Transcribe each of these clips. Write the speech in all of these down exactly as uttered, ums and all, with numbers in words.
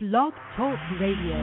Blog Talk Radio.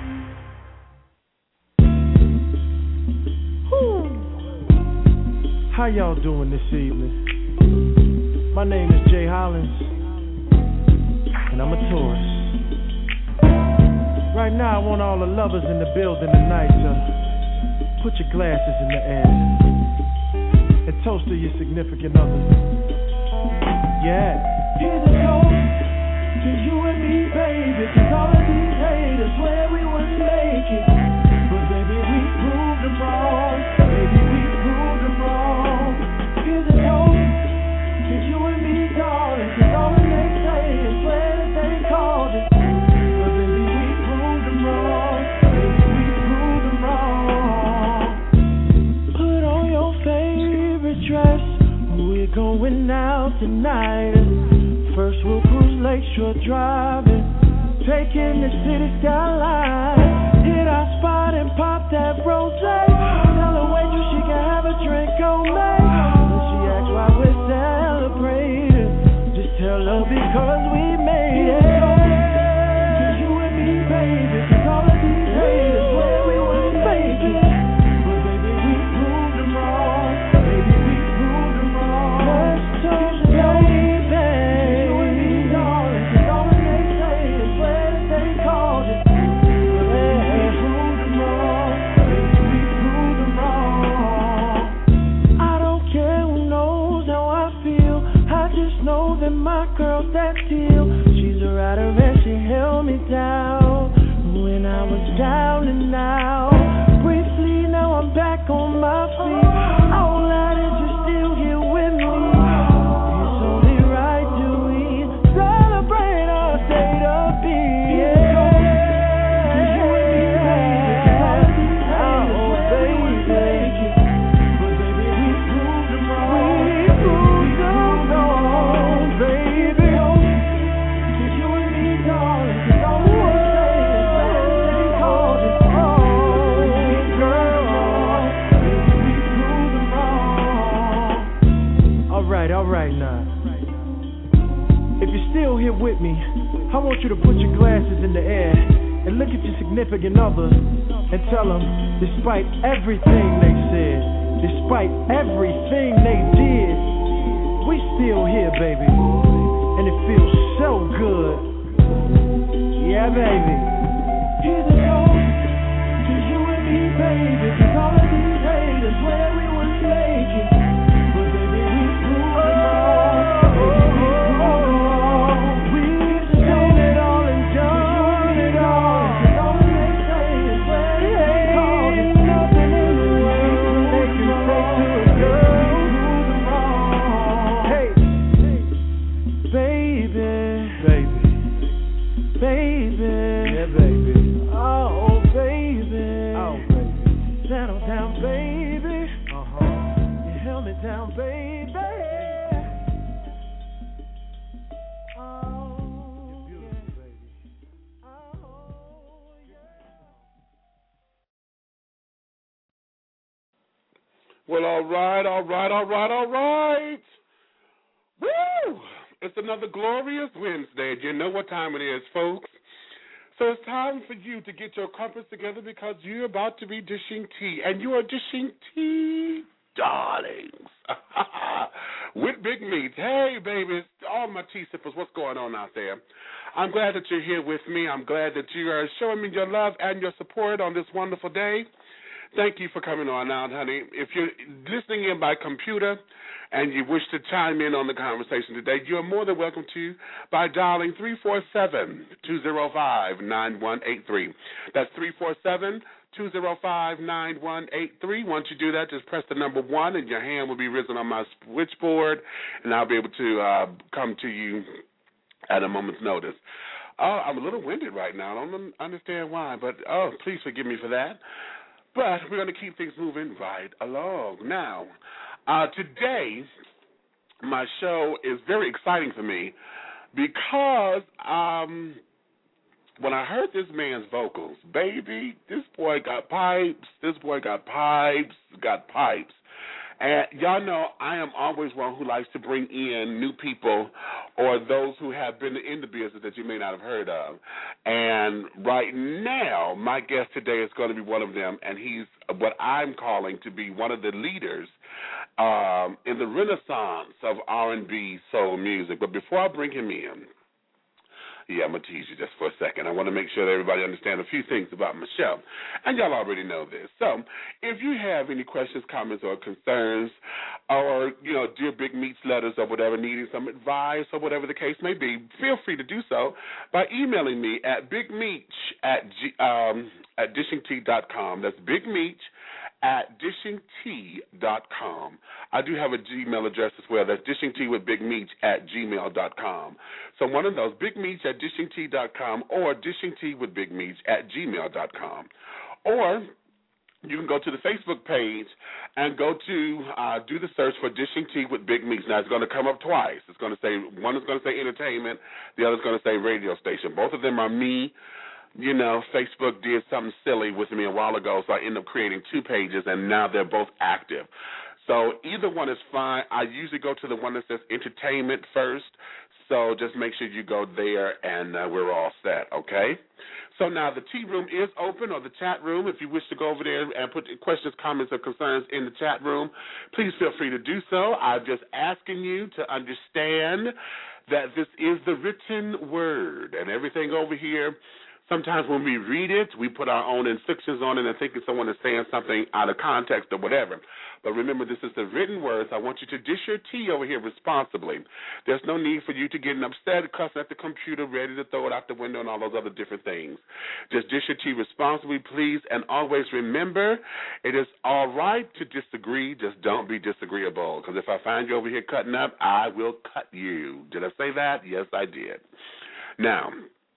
How y'all doing this evening? My name is Jay Hollins, and I'm a tourist. Right now, I want all the lovers in the building tonight to put your glasses in the air and toast to your significant other. Yeah. Here's a toast to you and me, baby, 'cause all of these haters swear we wouldn't make it, but baby, we proved them wrong. Baby, we proved them wrong. Here's a toast to you and me, darling, 'cause all the naysayers swear that they called it, but baby, we proved them wrong. Baby, we proved them wrong. Put on your favorite dress, we're going out tonight. First we'll cruise Lakeshore driving, taking the city skyline. Hit our spot and pop that rosé. Tell the waitress she can have a drink on me. When she asks why we're celebrating, just tell her because we made it. Cause you and me, baby, 'cause all of these haters swear we wouldn't make it, but baby, we proved them wrong. Baby, we proved them wrong. Let's toast, baby. My girl's that deal. She's a rider and she held me down when I was down and out. Briefly, now I'm back on my feet. All that is you're still here with me. It's only right to we celebrate our state of being. Yeah. Alright now, if you're still here with me, I want you to put your glasses in the air and look at your significant other and tell them, despite everything they said, despite everything they did, we still here, baby, and it feels so good. Yeah, baby. Here's a toast to you and me, baby, 'cause all of these haters swear we wouldn't make it. Down, baby. Oh, you're beautiful, baby. Oh, yeah. Well, all right, all right, all right, all right. Woo! It's another glorious Wednesday. You know what time it is, folks. So it's time for you to get your compass together because you're about to be dishing tea, and you are dishing tea, darlings, with Big Meats. Hey, babies, all my tea sippers, what's going on out there? I'm glad that you're here with me. I'm glad that you are showing me your love and your support on this wonderful day. Thank you for coming on out, honey. If you're listening in by computer and you wish to chime in on the conversation today, you're more than welcome to by dialing three four seven, two oh five, nine one eight three. That's three four seven, two oh five, nine one eight three. Once you do that, just press the number one, and your hand will be risen on my switchboard, and I'll be able to uh, come to you at a moment's notice. Oh, I'm a little winded right now. I don't understand why, but, oh, please forgive me for that. But we're going to keep things moving right along. Now, uh, today, my show is very exciting for me because um, when I heard this man's vocals, baby, this boy got pipes, this boy got pipes, got pipes. And y'all know I am always one who likes to bring in new people or those who have been in the business that you may not have heard of. And right now, my guest today is going to be one of them, and he's what I'm calling to be one of the leaders um, in the renaissance of R and B soul music. But before I bring him in, yeah, I'm going to tease you just for a second. I want to make sure that everybody understands a few things about Michelle. And y'all already know this. So if you have any questions, comments, or concerns, or, you know, Dear Big Meech letters or whatever, needing some advice or whatever the case may be, feel free to do so by emailing me at bigmeech at, G, um, at dishing tea dot com. That's bigmeech at dishing tea dot com. I do have a Gmail address as well. That's dishingtea with Big Meech at gmail dot com. So one of those, Big Meech at dishing tea dot com or dishingtea with Big Meech at gmail dot com. Or you can go to the Facebook page and go to uh, do the search for Dishing Tea with Big Meech. Now, it's going to come up twice. It's going to say, one is going to say entertainment, the other is going to say radio station. Both of them are me. You know, Facebook did something silly with me a while ago, so I ended up creating two pages, and now they're both active. So either one is fine. I usually go to the one that says entertainment first, so just make sure you go there, and uh, we're all set, okay? So now the tea room is open, or the chat room. If you wish to go over there and put questions, comments, or concerns in the chat room, please feel free to do so. I'm just asking you to understand that this is the written word, and everything over here, sometimes when we read it, we put our own inflections on it and thinking someone is saying something out of context or whatever. But remember, this is the written words. I want you to dish your tea over here responsibly. There's no need for you to get upset, cuss at the computer, ready to throw it out the window and all those other different things. Just dish your tea responsibly, please, and always remember, it is all right to disagree. Just don't be disagreeable, because if I find you over here cutting up, I will cut you. Did I say that? Yes, I did. Now,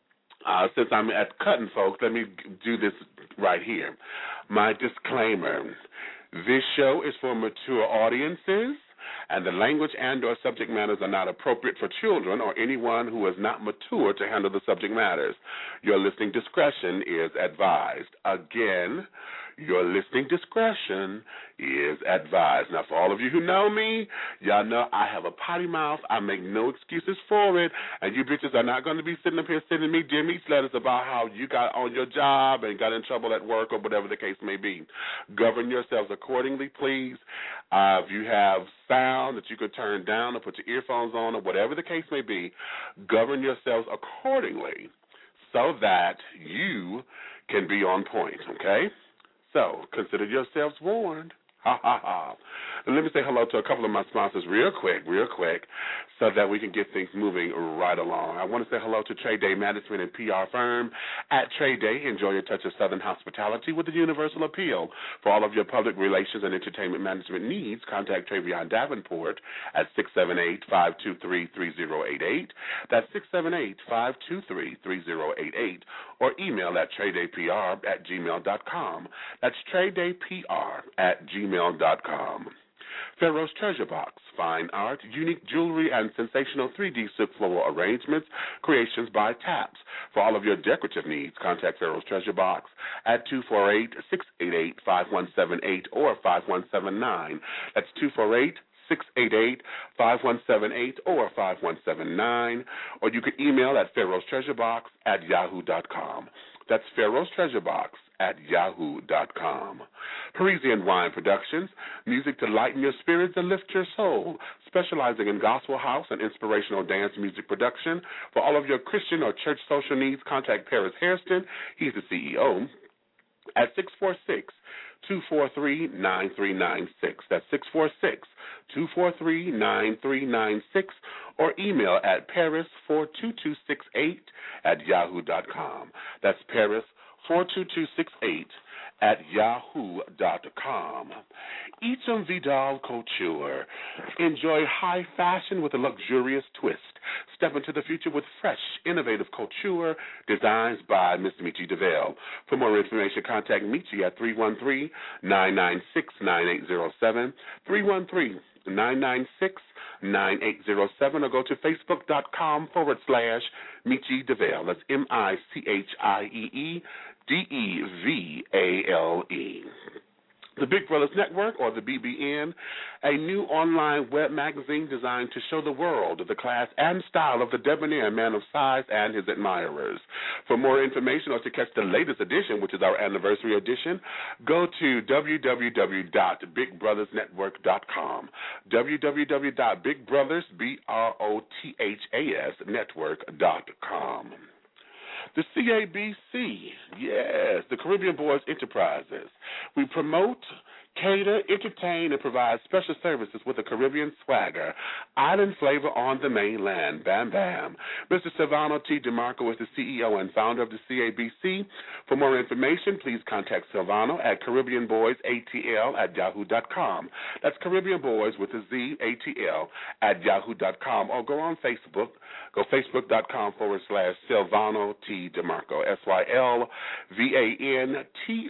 Uh, since I'm at cutting, folks, let me do this right here. My disclaimer. This show is for mature audiences, and the language and or subject matters are not appropriate for children or anyone who is not mature to handle the subject matters. Your listening discretion is advised. Again, your listening discretion is advised. Now, for all of you who know me, y'all know I have a potty mouth. I make no excuses for it, and you bitches are not going to be sitting up here sending me Dear Meech letters about how you got on your job and got in trouble at work or whatever the case may be. Govern yourselves accordingly, please. Uh, if you have sound that you could turn down or put your earphones on or whatever the case may be, govern yourselves accordingly so that you can be on point, okay? So, consider yourselves warned. Ha, ha, ha. And let me say hello to a couple of my sponsors real quick, real quick, so that we can get things moving right along. I want to say hello to Trade Day Management and P R firm. At Trade Day, enjoy a touch of Southern hospitality with a universal appeal. For all of your public relations and entertainment management needs, contact Travion Davenport at six seven eight, five two three, three zero eight eight. That's six seven eight, five two three, three zero eight eight. Or email at tradedaypr at gmail dot com. That's tradedaypr at gmail dot com. Pharaoh's Treasure Box, fine art, unique jewelry, and sensational three D silk floral arrangements, creations by Taps. For all of your decorative needs, contact Pharaoh's Treasure Box at two four eight, six eight eight, five one seven eight or five one seven nine. That's two four eight, six eight eight, five one seven eight or five one seven nine. Or you can email at pharaohs treasure box at yahoo dot com. That's Pharaoh's Treasure Box at yahoo dot com. Parisian Wine Productions, music to lighten your spirits and lift your soul, specializing in gospel house and inspirational dance music production. For all of your Christian or church social needs, contact Paris Hairston. He's the C E O at six four six, two four three, nine three nine six. That's six four six, two four three, nine three nine six, or email at paris four two two six eight at yahoo dot com. That's Paris four two two six eight at yahoo dot com. Each on Vidal Couture. Enjoy high fashion with a luxurious twist. Step into the future with fresh, innovative couture designs by Miss Michi DeVille. For more information, contact Michi at three one three, nine nine six, nine eight zero seven, three one three, nine nine six, nine eight zero seven, or go to facebook.com forward slash Michi DeVille. That's M I C H I E E D E V A L E. The Big Brothers Network, or the B B N, a new online web magazine designed to show the world the class and style of the debonair man of size and his admirers. For more information or to catch the latest edition, which is our anniversary edition, go to w w w dot big brothers network dot com, w w w dot big brothers, B R O T H A S, network dot com. The C A B C, yes, the Caribbean Boys Enterprises. We promote, cater, entertain, and provide special services with a Caribbean swagger, island flavor on the mainland. Bam, bam. Mister Silvano T. DeMarco is the C E O and founder of the C A B C. For more information, please contact Silvano at Caribbean Boys A T L at yahoo dot com. That's Caribbean Boys with a Z, A T L, at yahoo dot com. Or go on Facebook. Go facebook.com forward slash Silvano T. DeMarco, S Y L V A N T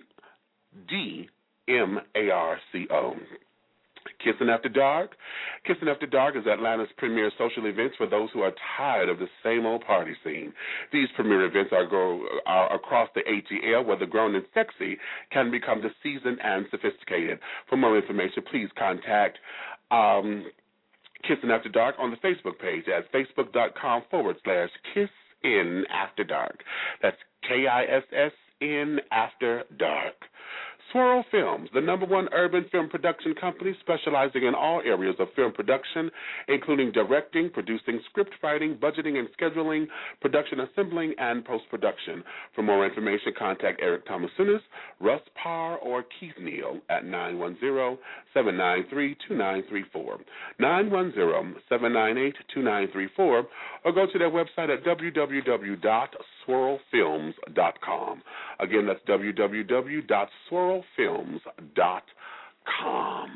D M A R C O. Kissing After Dark. Kissing After Dark is Atlanta's premier social events for those who are tired of the same old party scene. These premier events are, go, are across the A T L, where the grown and sexy can become the seasoned and sophisticated. For more information, please contact um, Kissing After Dark on the Facebook page at facebook.com forward slash Kiss in After Dark. That's K I S S in After Dark. Swirl Films, the number one urban film production company specializing in all areas of film production, including directing, producing, script writing, budgeting and scheduling, production assembling, and post-production. For more information, contact Eric Thomasounis, Russ Parr, or Keith Neal at nine one zero, seven nine three, two nine three four, nine one zero, seven nine eight, two nine three four, or go to their website at w w w dot swirl films dot com. Again, that's w w w dot swirl films dot com.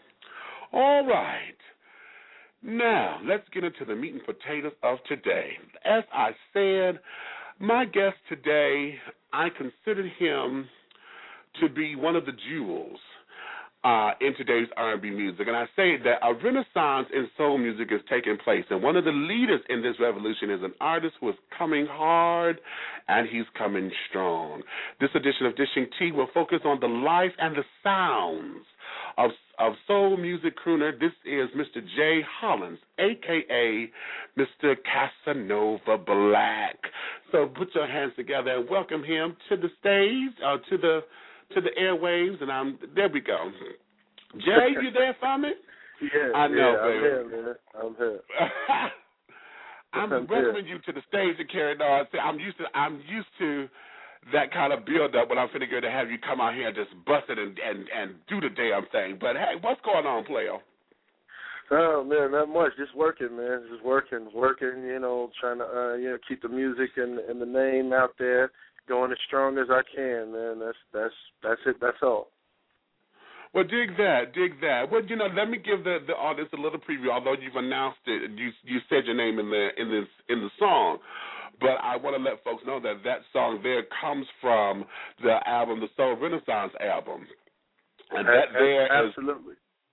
All right. Now, let's get into the meat and potatoes of today. As I said, my guest today, I consider him to be one of the jewels Uh, in today's R and B music. And I say that a renaissance in soul music is taking place, and one of the leaders in this revolution is an artist who is coming hard, and he's coming strong. This edition of Dishing Tea will focus on the life and the sounds of, of soul music crooner. This is Mister Jay Hollins, a k a. Mister Casanova Black. So put your hands together and welcome him to the stage, uh, to the to the airwaves, and I'm there we go. Jay, you there for me? Yeah, I know, yeah, baby. I'm here, man. I'm here. I'm, I'm welcoming here. you to the stage and carry on. I'm used to I'm used to that kind of build up when I'm finna go to have you come out here and just bust it and, and, and do the damn thing. But hey, what's going on, player? Oh man, not much. Just working, man. Just working, working. You know, trying to uh, you know keep the music and, and the name out there, going as strong as I can, man. That's that's that's it. That's all. Well, dig that, dig that. Well, you know, let me give the, the audience a little preview. Although you've announced it, you you said your name in the in this in the song, but I want to let folks know that that song there comes from the album, the Soul Renaissance album, and that there is absolutely.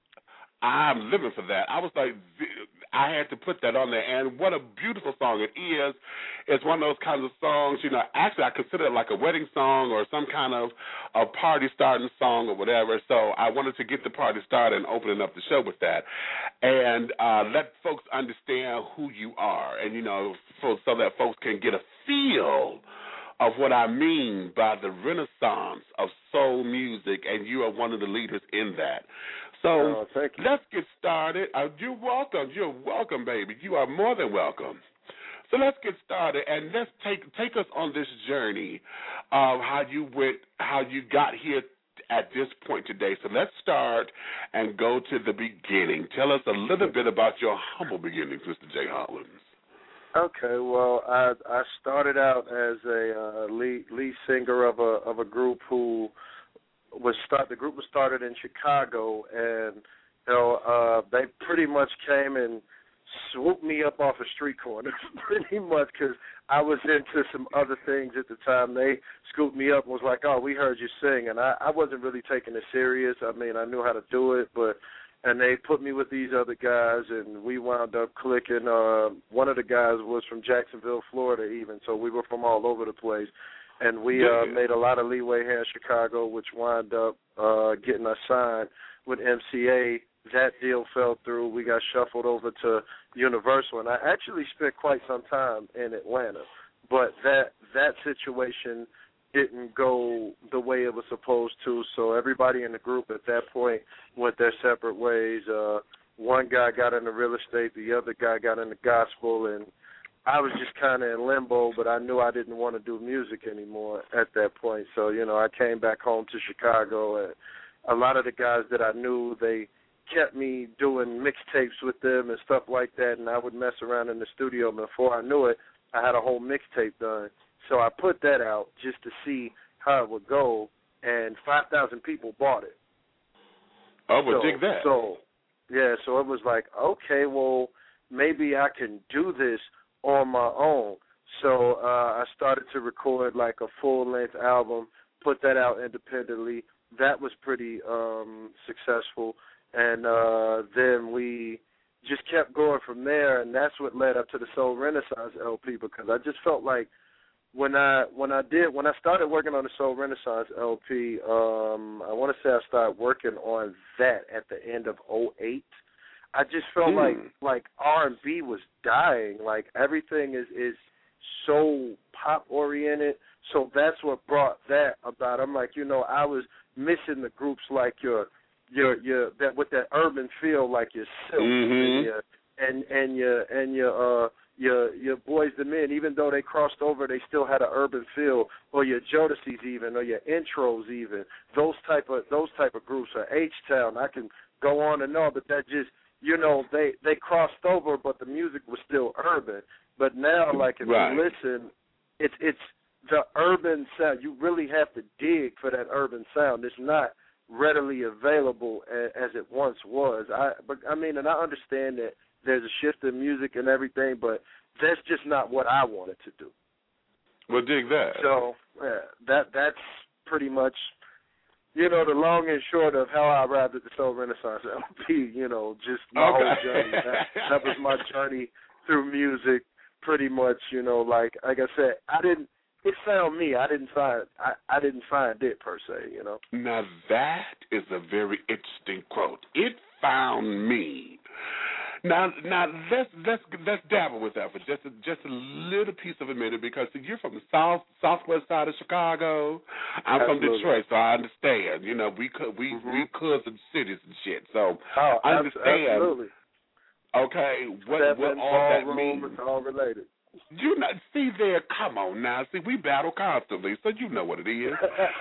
I'm living for that. I was like, I had to put that on there, and what a beautiful song it is. It's one of those kinds of songs, you know, actually I consider it like a wedding song or some kind of a party starting song or whatever, so I wanted to get the party started and opening up the show with that, and uh, let folks understand who you are, and, you know, so, so that folks can get a feel of what I mean by the renaissance of soul music, and you are one of the leaders in that. So oh, let's get started. Uh, you're welcome. You're welcome, baby. You are more than welcome. So let's get started, and let's take take us on this journey of how you went, how you got here at this point today. So let's start and go to the beginning. Tell us a little bit about your humble beginnings, Mister Jay Hollins. Okay, well, I I started out as a uh, lead lead singer of a of a group who was start. The group was started in Chicago, and you know uh, they pretty much came and swooped me up off a street corner, pretty much, because I was into some other things at the time. They scooped me up and was like, "Oh, we heard you sing," and I, I wasn't really taking it serious. I mean, I knew how to do it, but and they put me with these other guys, and we wound up clicking. Uh, one of the guys was from Jacksonville, Florida, even, so we were from all over the place. and we yeah. uh, made a lot of leeway here in Chicago, which wound up uh, getting us signed with M C A. That deal fell through. We got shuffled over to Universal, and I actually spent quite some time in Atlanta, but that that situation didn't go the way it was supposed to, so everybody in the group at that point went their separate ways. Uh, one guy got into real estate, the other guy got into gospel, and I was just kind of in limbo, but I knew I didn't want to do music anymore at that point. So, you know, I came back home to Chicago, and a lot of the guys that I knew, they kept me doing mixtapes with them and stuff like that, and I would mess around in the studio. Before I knew it, I had a whole mixtape done. So I put that out just to see how it would go, and five thousand people bought it. Oh, well, so, dig that. So, yeah, so it was like, okay, well, maybe I can do this on my own. So uh, I started to record like a full-length album, put that out independently. That was pretty um, successful. And uh, then we just kept going from there, and that's what led up to the Soul Renaissance L P, because I just felt like when I when I did when I started working on the Soul Renaissance L P, um, I want to say I started working on that at the end of oh eight. I just felt mm. like like R and B was dying. Like everything is is so pop oriented. So that's what brought that about. I'm like, you know, I was missing the groups like your your your that with that urban feel, like your Silk mm-hmm. and your and and your and your uh your your Boys the Men. Even though they crossed over, they still had an urban feel. Or your Jodeci's even, or your Intros even. Those type of those type of groups, or H Town. I can go on and on, but that just, you know, they they crossed over, but the music was still urban. But now, like if right. you listen, it's it's the urban sound. You really have to dig for that urban sound. It's not readily available as it once was. I but I mean, and I understand that there's a shift in music and everything, but that's just not what I wanted to do. Well, dig that. So yeah, that that's pretty much, you know, the long and short of how I arrived at the Soul Renaissance L P. You know, just my okay. whole journey. That, that was my journey through music, pretty much. You know, like like I said, I didn't. It found me. I didn't find. I, I didn't find it per se. You know. Now that is a very interesting quote. It found me. Now, now let's let's let's dabble with that for just a, just a little piece of a minute, because you're from the south southwest side of Chicago. I'm Absolutely. from Detroit, so I understand. You know, we could we mm-hmm. we cousin cities and shit. So oh, I understand. Absolutely. Okay, what Seven, what all that room, means? It's all related. You not see there. Come on now. See, we battle constantly, so you know what it is.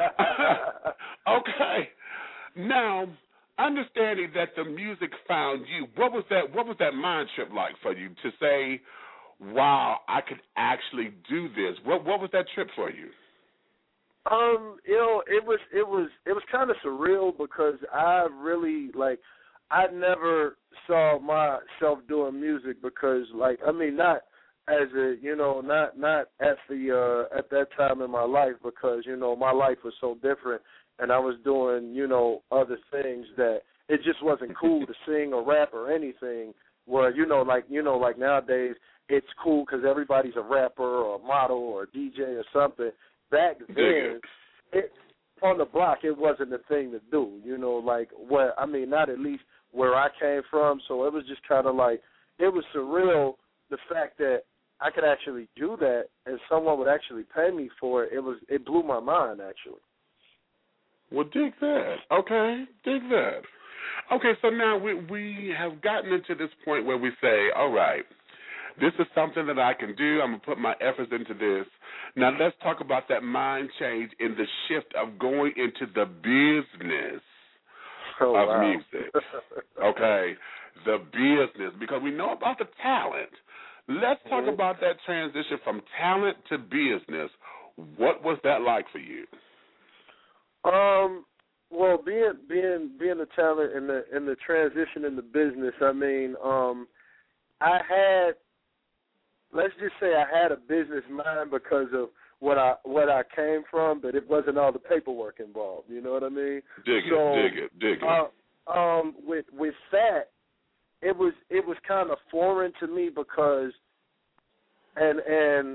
Okay. Now, understanding that the music found you, what was that? What was that mind trip like for you to say, "Wow, I could actually do this"? What What was that trip for you? Um, you know, it was it was it was kind of surreal, because I really like I never saw myself doing music, because like I mean not. As a, you know, not not at the uh, at that time in my life, because you know my life was so different, and I was doing, you know, other things that it just wasn't cool to sing or rap or anything. Where you know, like you know, like nowadays it's cool because everybody's a rapper or a model or a D J or something. Back then, it, on the block, it wasn't the thing to do. You know, like where I mean, not at least where I came from. So it was just kind of like it was surreal, the fact that I could actually do that, and someone would actually pay me for it. It was it blew my mind, actually. Well, dig that. Okay, dig that. Okay, so now we we have gotten into this point where we say, all right, this is something that I can do. I'm going to put my efforts into this. Now let's talk about that mind change in the shift of going into the business oh, of wow. music. Okay, the business, because we know about the talent. Let's talk mm-hmm. about that transition from talent to business. What was that like for you? Um, well, being being being a talent in the in the transition in the business, I mean, um, I had, let's just say I had a business mind because of what I what I came from, but it wasn't all the paperwork involved. You know what I mean? Dig so, it, dig it, dig it. Uh, um, with with that. It was it was kind of foreign to me, because, and and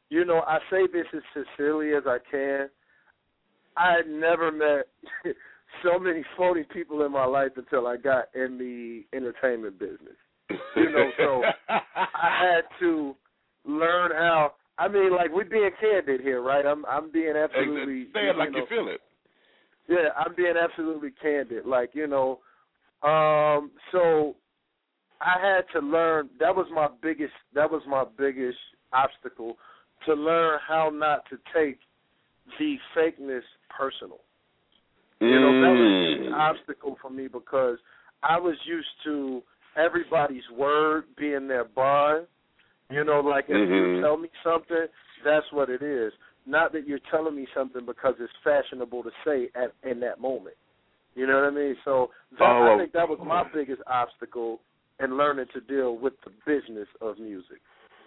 you know, I say this as sincerely as I can. I had never met so many phony people in my life until I got in the entertainment business. You know, so I had to learn how. I mean, like, we're being candid here, right? I'm I'm being absolutely say it like you, know, you feel it. Yeah, I'm being absolutely candid. Like, you know, um, so I had to learn. That was my biggest. That was my biggest obstacle, to learn how not to take the fakeness personal. You know, that was a big obstacle for me because I was used to everybody's word being their bond. You know, like if mm-hmm. you tell me something, that's what it is. Not that you're telling me something because it's fashionable to say at in that moment. You know what I mean? So that, oh, I think that was my biggest obstacle in learning to deal with the business of music.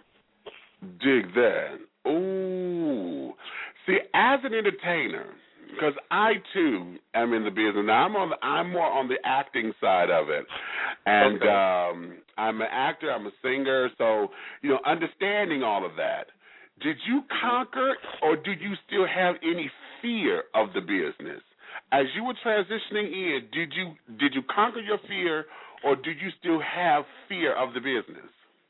Dig that. Ooh. See, as an entertainer, because I too am in the business. Now I'm on the, I'm more on the acting side of it, and okay. um, I'm an actor. I'm a singer. So you know, understanding all of that. Did you conquer, or did you still have any fear of the business as you were transitioning in? Did you did you conquer your fear, or did you still have fear of the business?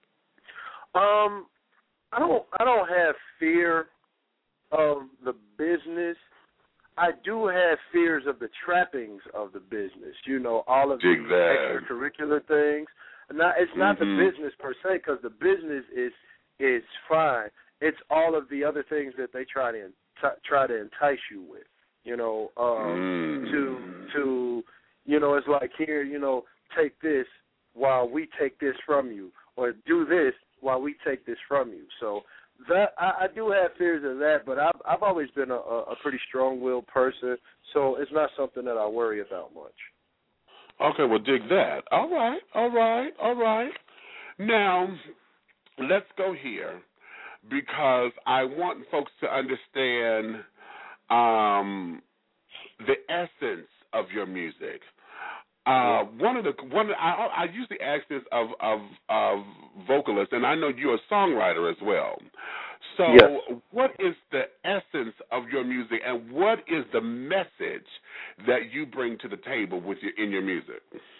Um, I don't. I don't have fear of the business. I do have fears of the trappings of the business, you know, all of Dig the that. extracurricular things. Not, it's not mm-hmm. the business per se, because the business is is fine. It's all of the other things that they try to enti- try to entice you with, you know, um, mm. to to you know, it's like, here, you know, take this while we take this from you, or do this while we take this from you. So that I, I do have fears of that, but I've I've always been a, a pretty strong-willed person, so it's not something that I worry about much. Okay, well, dig that. All right, all right, all right. Now, let's go here, because I want folks to understand um, the essence of your music. Uh, one of the one I, I usually ask this of, of of vocalists, and I know you're a songwriter as well. So, yes. What is the essence of your music, and what is the message that you bring to the table with your in your music?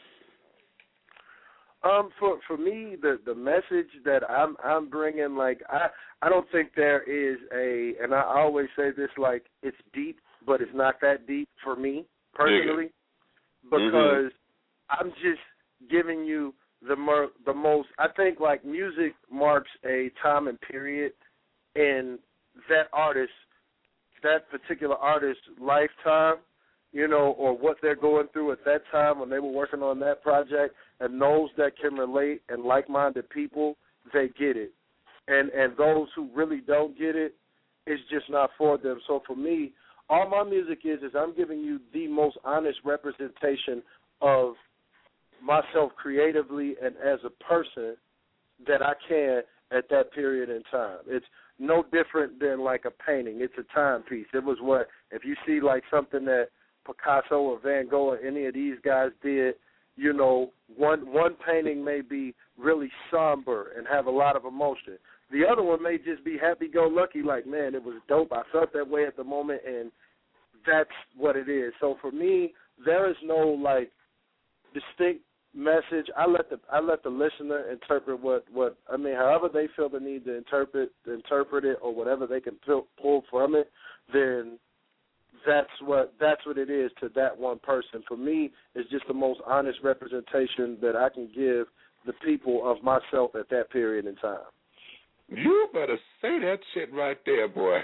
Um, for for me, the the message that I'm I'm bringing, like I I don't think there is a, and I always say this, like, it's deep, but it's not that deep for me personally. Because mm-hmm. I'm just giving you the mer- the most. I think, like, music marks a time and period in that artist, that particular artist's lifetime, you know, or what they're going through at that time when they were working on that project. And those that can relate and like-minded people, they get it. And and those who really don't get it, it's just not for them. So for me, all my music is is I'm giving you the most honest representation of myself creatively and as a person that I can at that period in time. It's no different than like a painting. It's a timepiece. It was what, if you see like something that Picasso or Van Gogh or any of these guys did, you know, one one painting may be really somber and have a lot of emotion. The other one may just be happy-go-lucky, like, man, it was dope. I felt that way at the moment, and that's what it is. So for me, there is no, like, distinct message. I let the I let the listener interpret what, what I mean, however they feel the need to interpret interpret it, or whatever they can pull, pull from it, then that's what that's what it is to that one person. For me, it's just the most honest representation that I can give the people of myself at that period in time. You better say that shit right there, boy.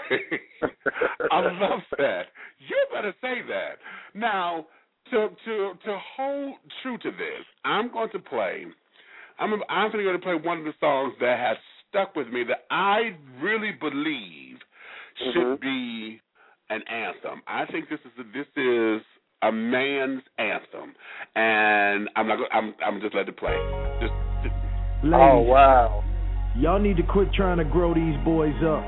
I love that. You better say that. Now, to to to hold true to this, I'm going to play. I'm I'm going to play one of the songs that has stuck with me that I really believe should mm-hmm. be an anthem. I think this is a, this is a man's anthem, and I'm not. I'm I'm just letting it play. Just, just. Oh wow. Y'all need to quit trying to grow these boys up.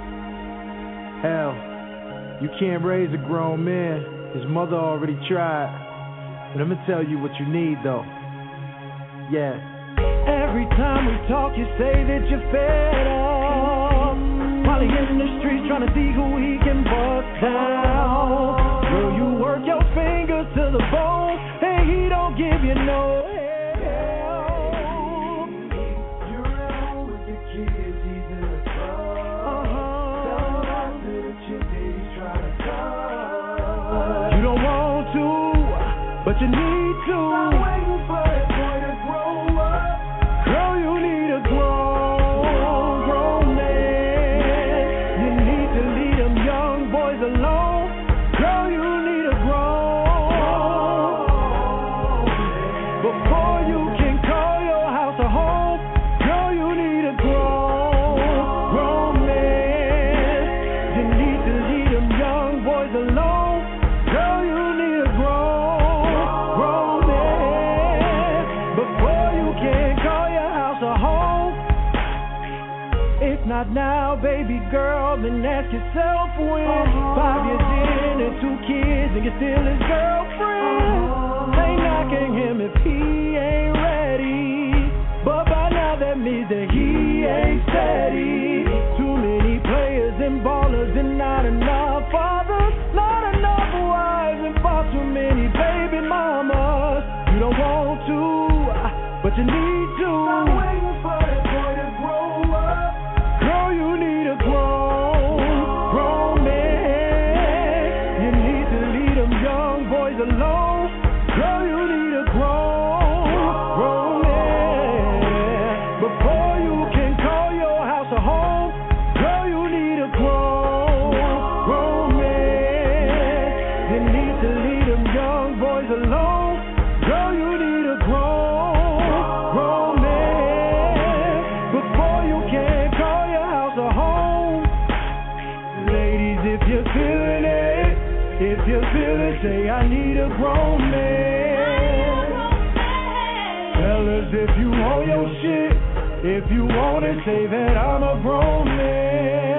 Hell, you can't raise a grown man. His mother already tried. But I'm going to tell you what you need, though. Yeah. Every time we talk, you say that you're fed up. Why Molly in the streets trying to see who he can bust down. Girl, you work your fingers to the bone, and he don't give you no help. You're at home with your kids, he's in the club. Uh-huh. Tell him I to the chick that he's trying to touch. You don't want to, but you need to. I'm waiting for that boy to grow up. Girl, you need a grown, grown man. You need to leave them young boys alone. Girl, you need a grown. Before you can call your house a home, girl, you need a grown, grown man. You need to leave them young boys alone. Girl, you need a grown, grown man. Before you can call your house a home. If not now, baby girl, then ask yourself when. Five years in and two kids and you're still his girlfriend. Ain't knocking him if he ain't ready, but by now that means that he ain't steady. Too many players and ballers and not enough fathers, not enough wives and far too many baby mamas. You don't want to, but you need to. I'm waiting for that boy to grow up. Girl, you need a grown, grown man. You need to leave them young boys alone. Girl, you need a grown, grown man. Before you can call your house a home, girl, you need a grown, grown man. You need to leave them young boys alone. Girl, you need a grown, grown man. Before you can call your house a home. Ladies, if you're feeling it, if you feel it, say I need a grown man. Fellas, if you want your shit, if you want it, say that I'm a grown man.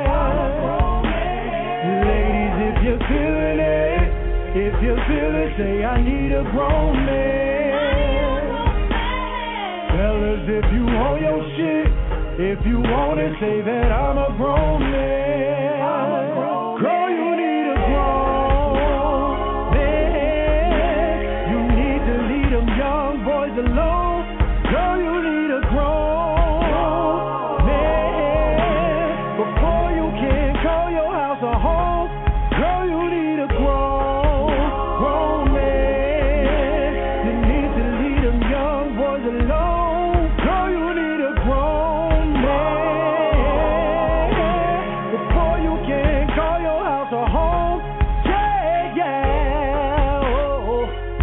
Ladies, if you're feeling it, if you feel it, say I need a grown man. Fellas, if you want your shit, if you want it, say that I'm a grown man. Girl, you need a grown man. You need to leave them young boys alone. Girl, you need a grown man. Before you can call your house a home, girl, you need a grown, grown man. You need to leave them young boys alone. Girl, you need a grown man. Before you can call your house a home. Yeah, yeah. Oh.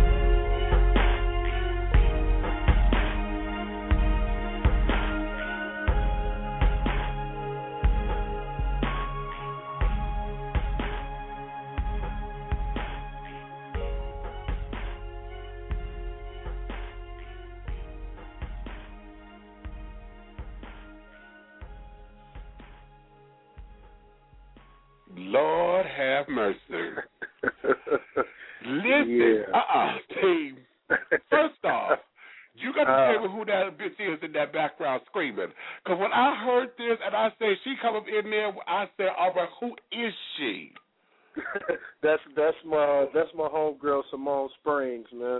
Lord have mercy. Listen, Yeah. uh-uh, team. First off, you got to Uh. tell me who that bitch is in that background screaming. Because when I heard this and I said she come up in there, I said, all right, who is she? that's that's my that's my homegirl Simone Springs, man.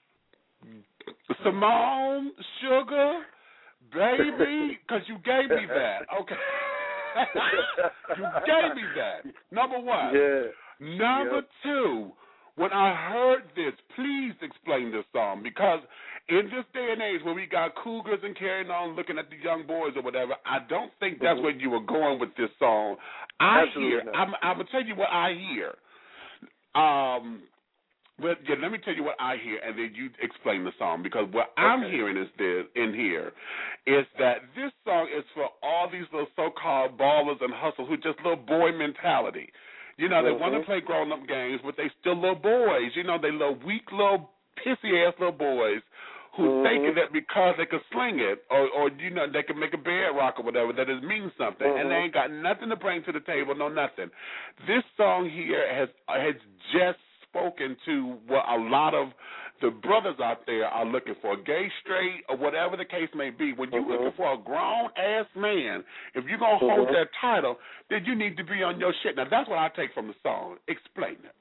Simone, Sugar, baby, because you gave me that, okay? You gave me that, number one. Yeah. Number Yep. two, when I heard this, please explain this song, because in this day and age where we got cougars and carrying on looking at the young boys or whatever, I don't think that's Mhm. where you were going with this song. I Absolutely hear, not. I'm, I'm going to tell you what I hear. Um, well, yeah, let me tell you what I hear, and then you explain the song, because what I'm Okay. hearing is this, in here is that this song is for all these little so-called ballers and hustlers who just little boy mentality. You know, they Mhm. want to play grown-up games, but they still little boys. You know, they little weak, little pissy-ass little boys who Mhm. thinking that because they can sling it or, or, you know, they can make a bed rock or whatever, that it means something. Mhm. And they ain't got nothing to bring to the table, no nothing. This song here has has just spoken to what a lot of the brothers out there are looking for gay, straight, or whatever the case may be. When you're mm-hmm. looking for a grown-ass man, if you're going to mm-hmm. hold that title, then you need to be on your shit. Now, that's what I take from the song. Explain it.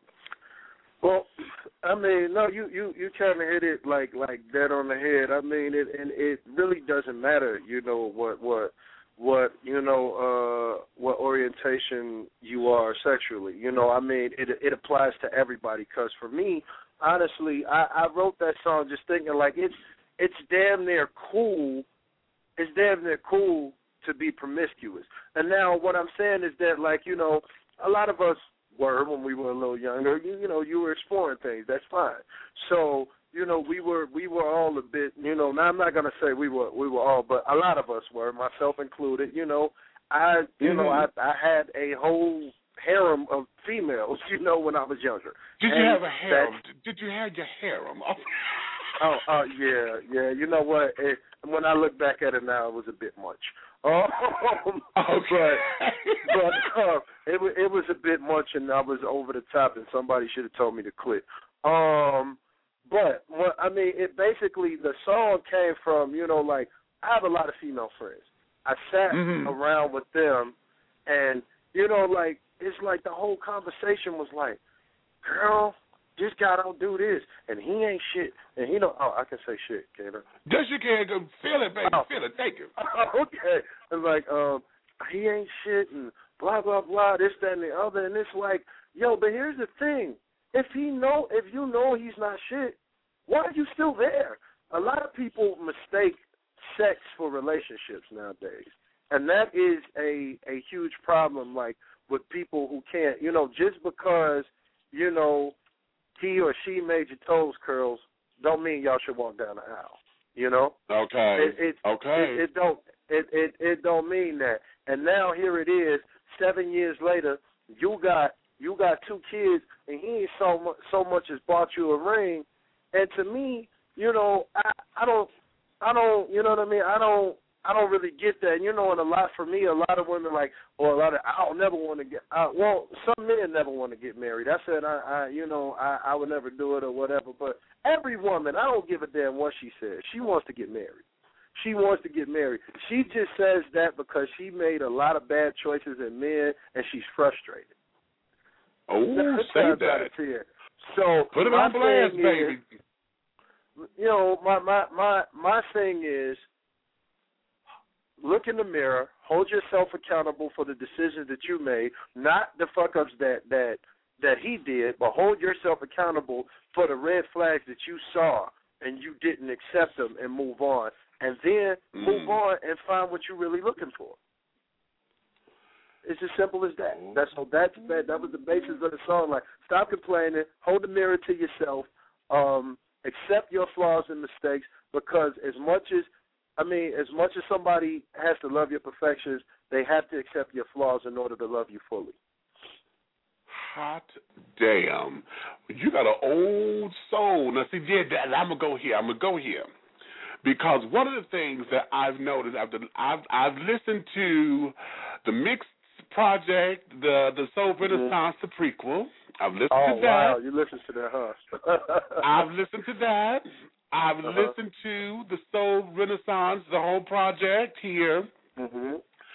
Well, I mean, no, you, you, you kind of hit it like like dead on the head. I mean, it and it really doesn't matter, you know, what what what you know uh, what orientation you are sexually. You know, I mean, it it applies to everybody. Because for me, honestly, I, I wrote that song just thinking like it's it's damn near cool. It's damn near cool to be promiscuous. And now what I'm saying is that, like, you know, a lot of us were when we were a little younger. You, you know, you were exploring things. That's fine. So, you know, we were we were all a bit. You know, now I'm not gonna say we were we were all, but a lot of us were, myself included. You know, I you mm-hmm. know I I had a whole harem of females. You know, when I was younger. Did and you have a harem? Did you have your harem? oh, uh, yeah, yeah. You know what? It, when I look back at it now, it was a bit much. Um, okay. But, but uh, it, it was a bit much, and I was over the top, and somebody should have told me to quit. Um, but, what, I mean, it basically, the song came from, you know, like, I have a lot of female friends. I sat mm-hmm. around with them, and, you know, like, it's like the whole conversation was like, girl, this guy don't do this, and he ain't shit, and he don't. Oh, I can say shit, can't I? Yes, you can. Feel it, baby. Oh. Feel it. Thank you. Oh, okay. And like, um, he ain't shit, and blah blah blah, this that and the other, and it's like, yo, but here's the thing: if he know, if you know he's not shit, why are you still there? A lot of people mistake sex for relationships nowadays, and that is a a huge problem. Like with people who can't, you know, just because you know. he or she made your toes curls, don't mean y'all should walk down the aisle. You know? Okay. It, it, okay. It, it don't. It, it it don't mean that. And now here it is, seven years later. You got you got two kids, and he ain't so much so much as bought you a ring. And to me, you know, I I don't I don't you know what I mean. I don't. I don't really get that. And, you know, and a lot for me, a lot of women like, or a lot of, I'll never want to get, I, well, some men never want to get married. I said, I, I you know, I, I would never do it or whatever. But every woman, I don't give a damn what she says. She wants to get married. She wants to get married. She just says that because she made a lot of bad choices in men, and she's frustrated. Oh, say that. So put it on blast, baby. Is, you know, my, my, my, my thing is, look in the mirror, hold yourself accountable for the decisions that you made, not the fuck-ups that, that that he did, but hold yourself accountable for the red flags that you saw and you didn't accept them and move on. And then mm. move on and find what you're really looking for. It's as simple as that. That's so that's that, that was the basis of the song. Like, stop complaining, hold the mirror to yourself, um, accept your flaws and mistakes, because as much as I mean, as much as somebody has to love your perfections, they have to accept your flaws in order to love you fully. Hot damn. You got an old soul. Now, see, yeah, I'm going to go here. I'm going to go here. Because one of the things that I've noticed, after I've, I've listened to the Mixed Project, the, the Soul Renaissance, mm-hmm. the prequel. I've listened oh, to that. Oh, wow. You listened to that, huh? I've listened to that. I've uh-huh. listened to the Soul Renaissance, the whole project here. Mm-hmm.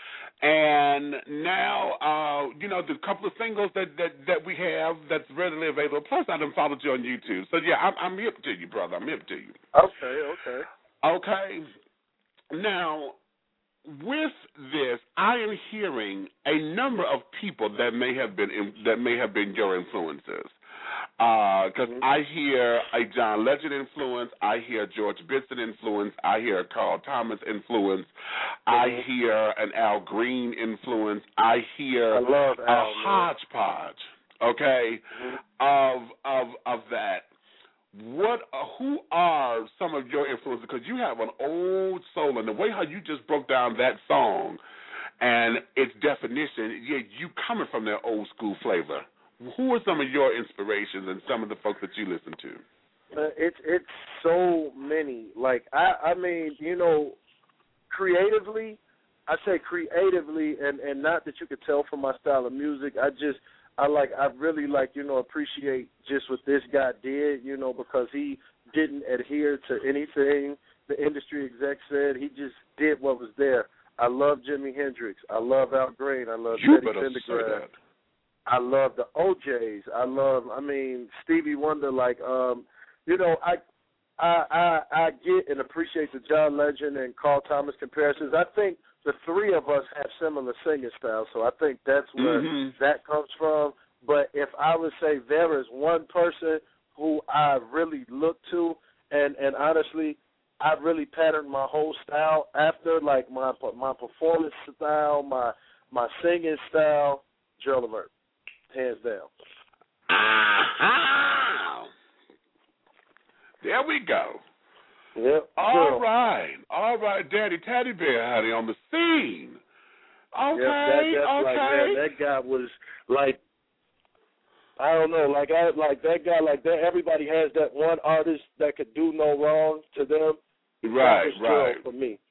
And now, uh, you know, the couple of singles that, that, that we have that's readily available. Plus, I done followed you on YouTube. So, yeah, I'm, I'm hip to you, brother. I'm hip to you. Okay, okay. Okay. Now, with this, I am hearing a number of people that may have been in, that may have been your influences. Because uh, mm-hmm. I hear a John Legend influence, I hear George Benson influence, I hear a Carl Thomas influence, mm-hmm. I hear an Al Green influence, I hear I love a Al, hodgepodge, okay, mm-hmm. of of of that. What? Uh, who are some of your influences? Because you have an old soul, and the way how you just broke down that song and its definition, yeah, you coming from that old school flavor. Who are some of your inspirations and some of the folks that you listen to? Uh, it's it's so many. Like I, I mean, you know, creatively, I say creatively, and, and not that you could tell from my style of music. I just I like I really like you know appreciate just what this guy did, you know, because he didn't adhere to anything the industry exec said. He just did what was there. I love Jimi Hendrix. I love Al Green. I love You Teddy better say Pendergrass. that. I love the O Js. I love, I mean, Stevie Wonder. Like, um, you know, I, I, I, I get and appreciate the John Legend and Carl Thomas comparisons. I think the three of us have similar singing styles, so I think that's where mm-hmm. that comes from. But if I would say there is one person who I really look to, and, and honestly, I really patterned my whole style after, like my my performance style, my my singing style, Joe Levert, hands down. Uh-huh. There we go. Yep. All Joe. right, all right, Daddy Teddy Bear, honey, on the scene. Okay, yep, that, that's okay. Like, man, that guy was like, I don't know, like I like that guy, like that. Everybody has that one artist that could do no wrong to them. Right, that was right. Joe for me.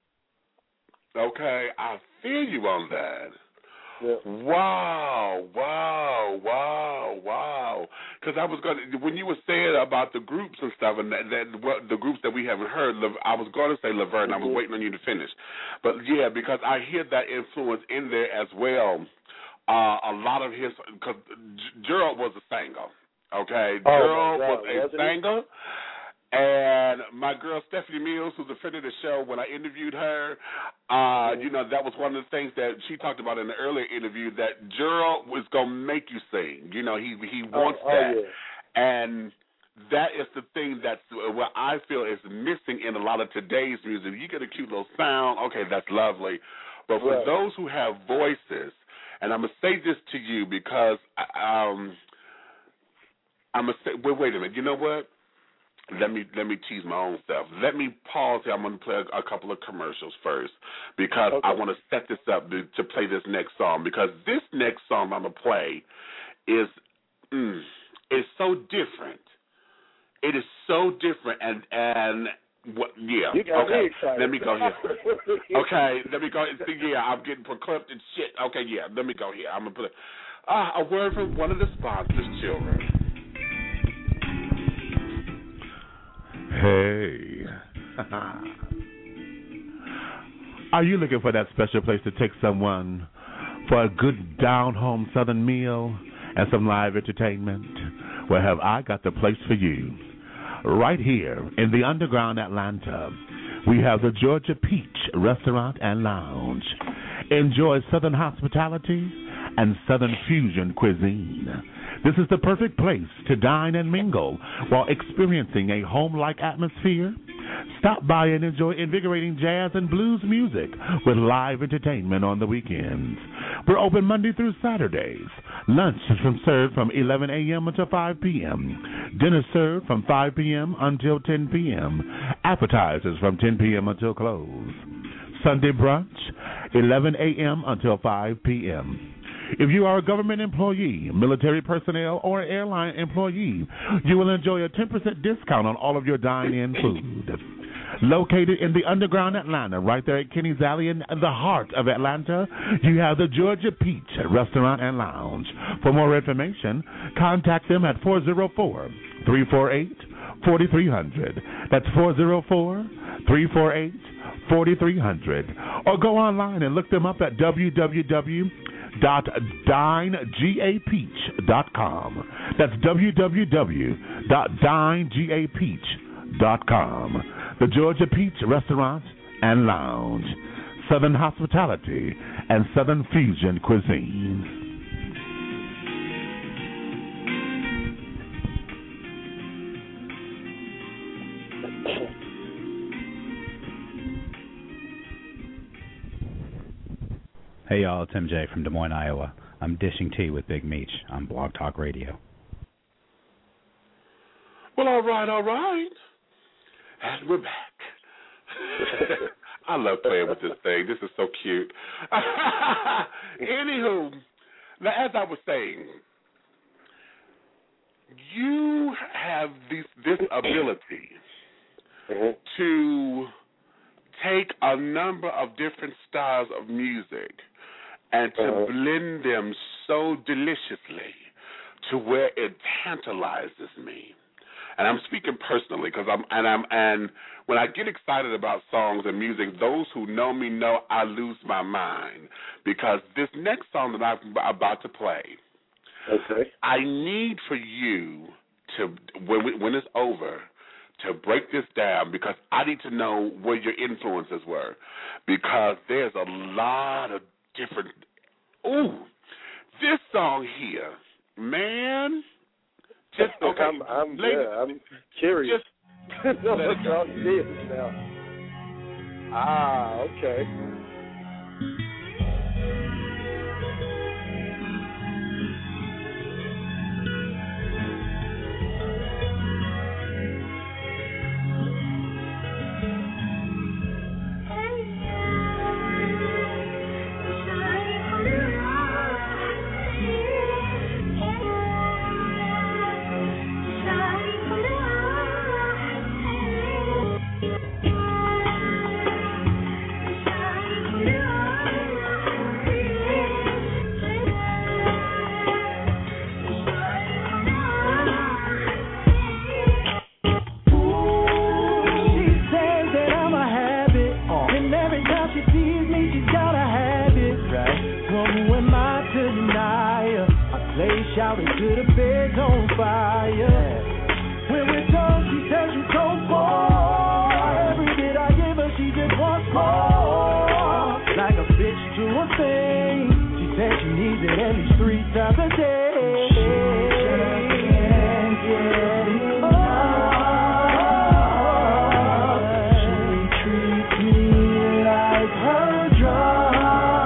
Okay, I feel you on that. Yep. Wow, wow, wow, wow. Because I was going to, when you were saying about the groups and stuff, and that, that what, the groups that we haven't heard, I was going to say Laverne, mm-hmm. I was waiting on you to finish. But, yeah, because I hear that influence in there as well. Uh, a lot of his, because Gerald was a singer, okay? Oh, Gerald God, was a singer. And my girl Stephanie Mills, who's a friend of the show, when I interviewed her, uh, you know, that was one of the things that she talked about in the earlier interview, that Gerald was going to make you sing. You know, he he wants oh, oh, that. Yeah. And that is the thing that's what I feel is missing in a lot of today's music. You get a cute little sound, okay, that's lovely. But for right. those who have voices, and I'm going to say this to you because um, I'm going to say, wait, wait a minute, you know what? Let me let me tease my own self. Let me pause here. I'm going to play a, a couple of commercials first because okay. I want to set this up to, to play this next song, because this next song I'm going to play is mm, is so different. It is so different, and and what? Yeah. You got okay. me excited. Let me go here. Okay. Let me go. See, yeah, I'm getting proclaimed and shit. Okay. Yeah. Let me go here. I'm gonna put uh, a word from one of the sponsors, children. Hey. Are you looking for that special place to take someone for a good down-home southern meal and some live entertainment? Well, have I got the place for you. Right here in the underground Atlanta, we have the Georgia Peach Restaurant and Lounge. Enjoy southern hospitality and southern fusion cuisine. This is the perfect place to dine and mingle while experiencing a home-like atmosphere. Stop by and enjoy invigorating jazz and blues music with live entertainment on the weekends. We're open Monday through Saturdays. Lunch is from served from eleven a.m. until five p.m. Dinner served from five p.m. until ten p.m. Appetizers from ten p.m. until close. Sunday brunch, eleven a.m. until five p.m. If you are a government employee, military personnel, or an airline employee, you will enjoy a ten percent discount on all of your dine-in food. Located in the underground Atlanta, right there at Kenny's Alley in the heart of Atlanta, you have the Georgia Peach Restaurant and Lounge. For more information, contact them at four oh four, three four eight, four three zero zero. That's four oh four, three four eight, four three zero zero. Or go online and look them up at w w w dot dine gapeach dot com. That's w w w dot dine gapeach dot com. The Georgia Peach Restaurant and Lounge. Southern hospitality and Southern fusion cuisine. Hey y'all, it's M J from Des Moines, Iowa. I'm dishing tea with Big Meech on Blog Talk Radio. Well, all right, all right. And we're back. I love playing with this thing. This is so cute. Anywho, now, as I was saying, you have this, this ability mm-hmm. to take a number of different styles of music and to uh-huh. blend them so deliciously to where it tantalizes me. and I'm speaking personally because I'm and I'm and when I get excited about songs and music, those who know me know I lose my mind because this next song that I'm about to play, okay, I need for you to when we, when it's over to break this down because I need to know where your influences were because there's a lot of different. Ooh, this song here, man. Just okay. I'm, I'm, ladies, yeah, I'm curious. Just no, let's talk this now. Ah, okay. Shouting to the beds on fire. When we're done, she says she's so bored. Every bit I give her, she just wants more. Like a bitch to a thing. She said she needs it at least three times a day. She just can't get enough. She treats me like her drug.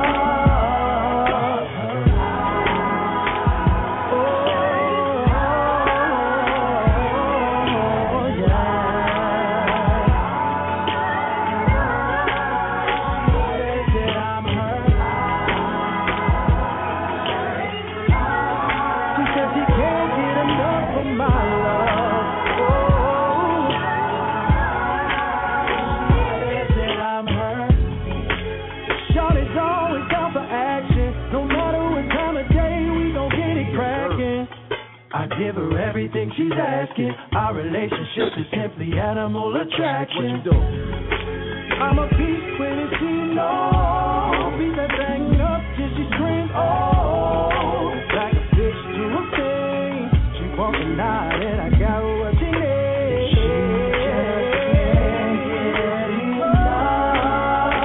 Give her everything she's asking. Our relationship is simply animal attraction. What you doing? I'm a beast when it's she knows. Beat that thing up till she screams, oh. Like a bitch to a thing. She wants a night and I got what she needs. She just can't get enough.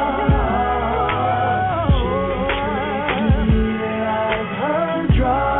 She treats me like her drug.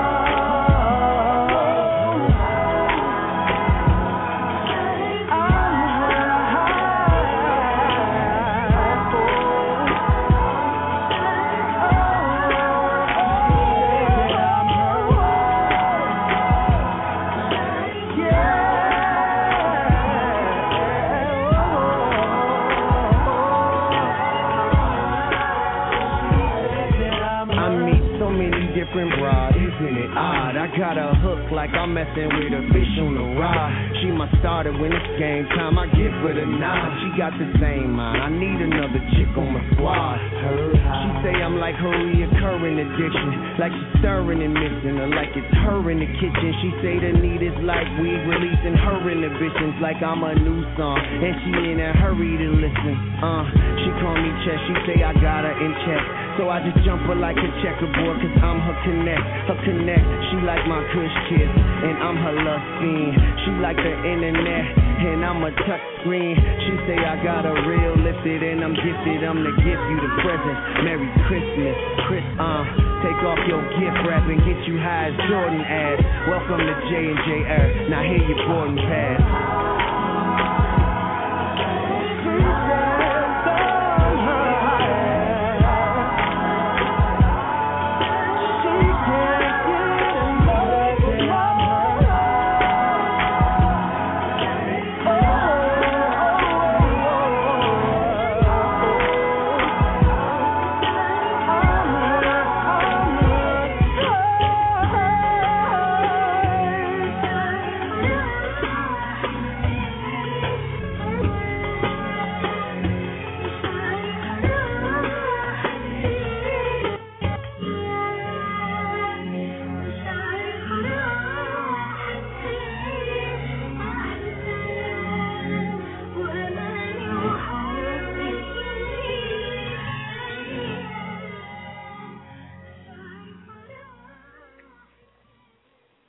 Got a hook like I'm messing with a fish on the rod. She my starter when it's game time. I give her the nod. She got the same mind. I need another chick on my squad. She say I'm like her reoccurring addiction, like she's stirring and missing her, like it's her in the kitchen. She say the need is like we releasing her inhibitions, like I'm a new song and she in a hurry to listen. Uh, she call me Chess. She say I got her in check, so I just jump her like a checkerboard, cause I'm her connect, her connect. She like my kush kiss, and I'm her love fiend. She like the internet, and I'm a touch screen. She say I got her real lifted, and I'm gifted. I'm the gift, you the present. Merry Christmas, Chris. Uh, take off your gift wrap and get you high as Jordan ass. Welcome to J and J Air. Now here your boarding pass.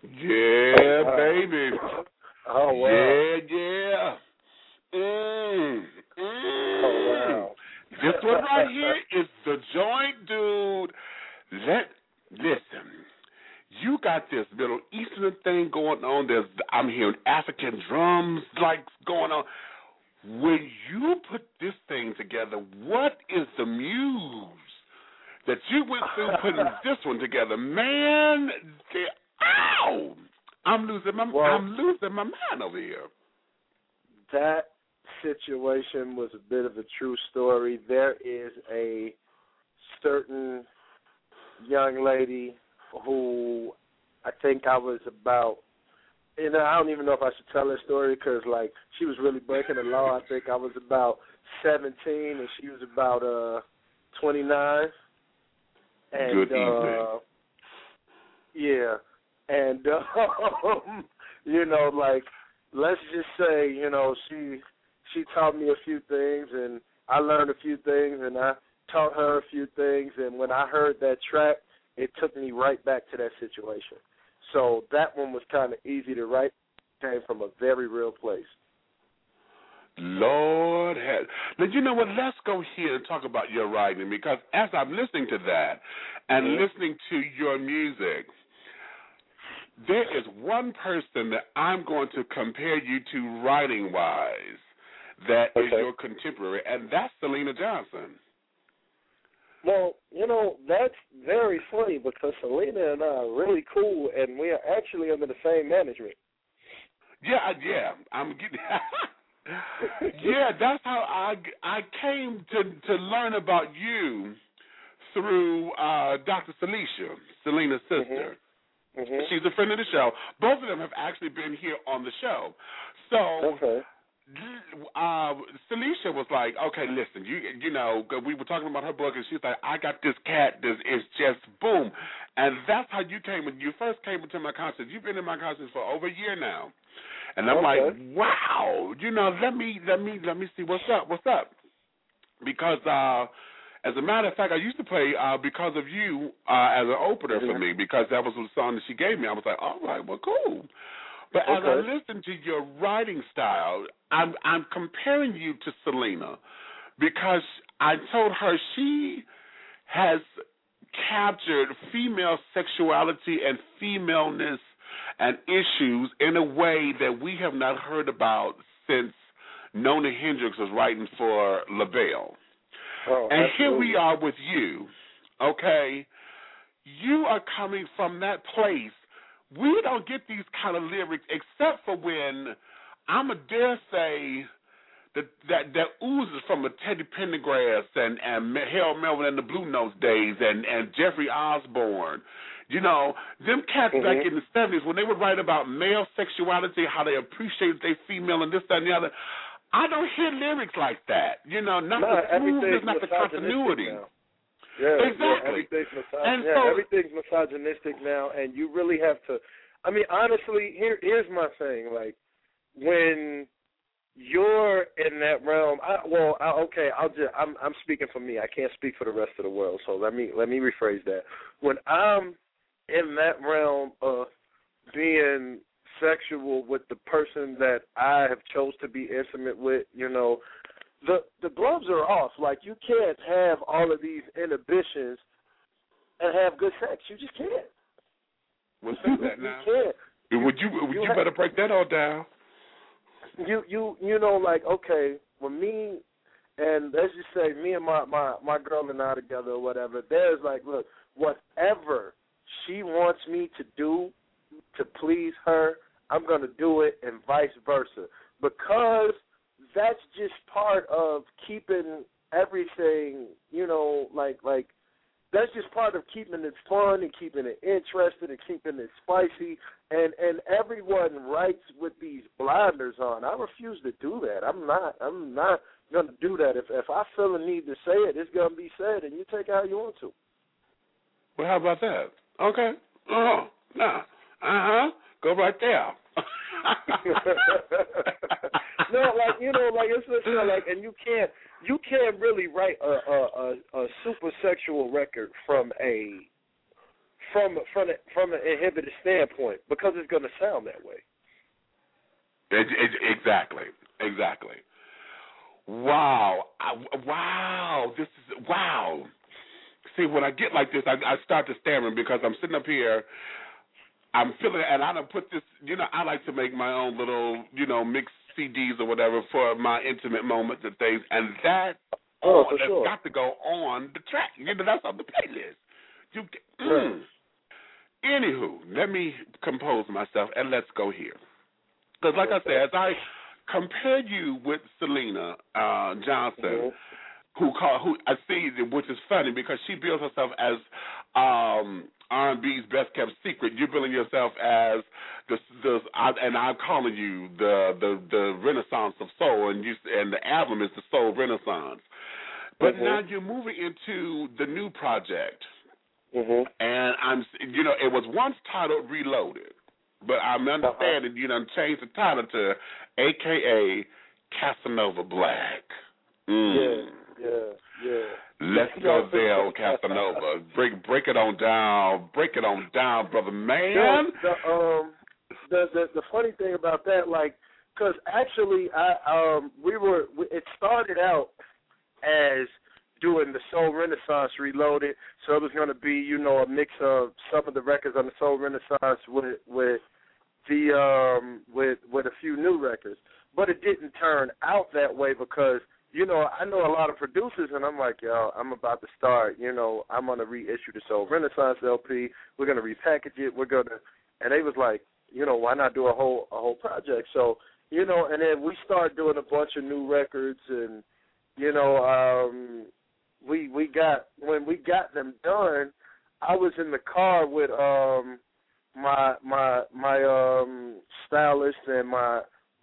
Yeah, uh, baby. Oh wow. Yeah, yeah. Mm, mm. Oh wow. This one right here is the joint, dude. Let listen. You got this Middle Eastern thing going on. There's I'm hearing African drums like going on. When you put this thing together, what is the muse that you went through putting this one together, man? The, ow! I'm losing my well, I'm losing my mind over here. That situation was a bit of a true story. There is a certain young lady who I think I was about, and I don't even know if I should tell her story because, like, she was really breaking the law. I think I was about seventeen and she was about uh twenty-nine. And, Good evening. Uh, yeah, and um, you know, like, let's just say, you know, she she taught me a few things, and I learned a few things, and I taught her a few things, and when I heard that track, it took me right back to that situation. So that one was kind of easy to write. It came from a very real place. Lord has. Now, you know what? Let's go here and talk about your writing, because as I'm listening to that and mm-hmm. listening to your music, there is one person that I'm going to compare you to writing-wise that okay. is your contemporary, and that's Syleena Johnson. Well, you know, that's very funny because Syleena and I are really cool, and we are actually under the same management. Yeah, yeah. I'm getting... yeah, that's how I, I came to, to learn about you through uh, Doctor Celicia, Selena's sister. Mm-hmm. Mm-hmm. She's a friend of the show. Both of them have actually been here on the show. So okay. uh, Celicia was like, okay, listen, you you know, we were talking about her book, and she's like, I got this cat, this is just boom. And that's how you came, when you first came into my concert. You've been in my concert for over a year now. And I'm okay. like, wow, you know, let me let me let me see what's up, what's up, because uh, as a matter of fact, I used to play uh, Because of You uh, as an opener mm-hmm. for me, because that was the song that she gave me. I was like, all right, well, cool. But okay. as I listen to your writing style, I'm I'm comparing you to Syleena, because I told her she has captured female sexuality and femaleness and issues in a way that we have not heard about since Nona Hendryx was writing for LaBelle. Oh, and absolutely. Here we are with you, okay? You are coming from that place. We don't get these kind of lyrics except for when, I'm a dare say, that, that that oozes from a Teddy Pendergrass and, and Harold Melvin and the Blue Notes days and, and Jeffrey Osborne. You know, them cats mm-hmm. back in the seventies, when they would write about male sexuality, how they appreciate their female and this, that, and the other, I don't hear lyrics like that. You know, not no, the smoothness, not the continuity. Now. Yeah, exactly. Yeah, everything's, misog- and yeah, so, everything's misogynistic now, and you really have to, I mean, honestly, here, here's my thing. Like, when you're in that realm, I, well, I, okay, I'll just, I'm, I'm speaking for me. I can't speak for the rest of the world, so let me, let me rephrase that. When I'm in that realm of being sexual with the person that I have chose to be intimate with, you know, the the gloves are off. Like, you can't have all of these inhibitions and have good sex. You just can't. What's that now? You can't. Would you would you, you better have, break that all down? You you you know, like, okay, when me and let's just say me and my, my, my girl and I together or whatever, there's like, look, whatever she wants me to do to please her, I'm going to do it, and vice versa. Because that's just part of keeping everything, you know, like, like that's just part of keeping it fun and keeping it interesting and keeping it spicy. And, and everyone writes with these blinders on. I refuse to do that. I'm not. I'm not going to do that. If if I feel a need to say it, it's going to be said, and you take it how you want to. Well, how about that? Okay. Oh, no. Uh-huh. Go right there. No, like, you know, like, it's just, you know, like, and you can't, you can't really write a, a, a, a super sexual record from a, from from a, from an inhibited standpoint because it's going to sound that way. It, it, exactly, exactly. Wow, I, wow, this is wow. See, when I get like this, I, I start to stammering because I'm sitting up here. I'm feeling, and I don't put this. You know, I like to make my own little, you know, mixed C Ds or whatever for my intimate moments and things, and that oh, oh, that's sure. got to go on the track. You know, that's on the playlist. You, mm. Right. Anywho, let me compose myself and let's go here. Because, like okay. I said, as I compare you with Selena uh, Johnson, mm-hmm. who call, who I see, which is funny because she bills herself as um, R and B's best kept secret. You're billing yourself as the, the and I'm calling you the, the the Renaissance of soul, and you and the album is the Soul Renaissance. But mm-hmm. now you're moving into the new project, mm-hmm. and I'm you know it was once titled Reloaded, but I'm understanding uh-huh. you done changed the title to A K A Casanova Black. Mm. Yeah, yeah, yeah. Let's go there, old Casanova. Break, break it on down. Break it on down, brother man. The, the um, the, the the funny thing about that, like, because actually, I um, we were. It started out as doing the Soul Renaissance Reloaded, so it was going to be, you know, a mix of some of the records on the Soul Renaissance with with the um with with a few new records. But it didn't turn out that way because, you know, I know a lot of producers, and I'm like, yo, I'm about to start, you know, I'm going to reissue the Soul Renaissance L P. We're going to repackage it. We're going to, and they was like, you know, why not do a whole a whole project? So, you know, and then we started doing a bunch of new records, and, you know, um, we we got, when we got them done, I was in the car with um my my my um stylist and my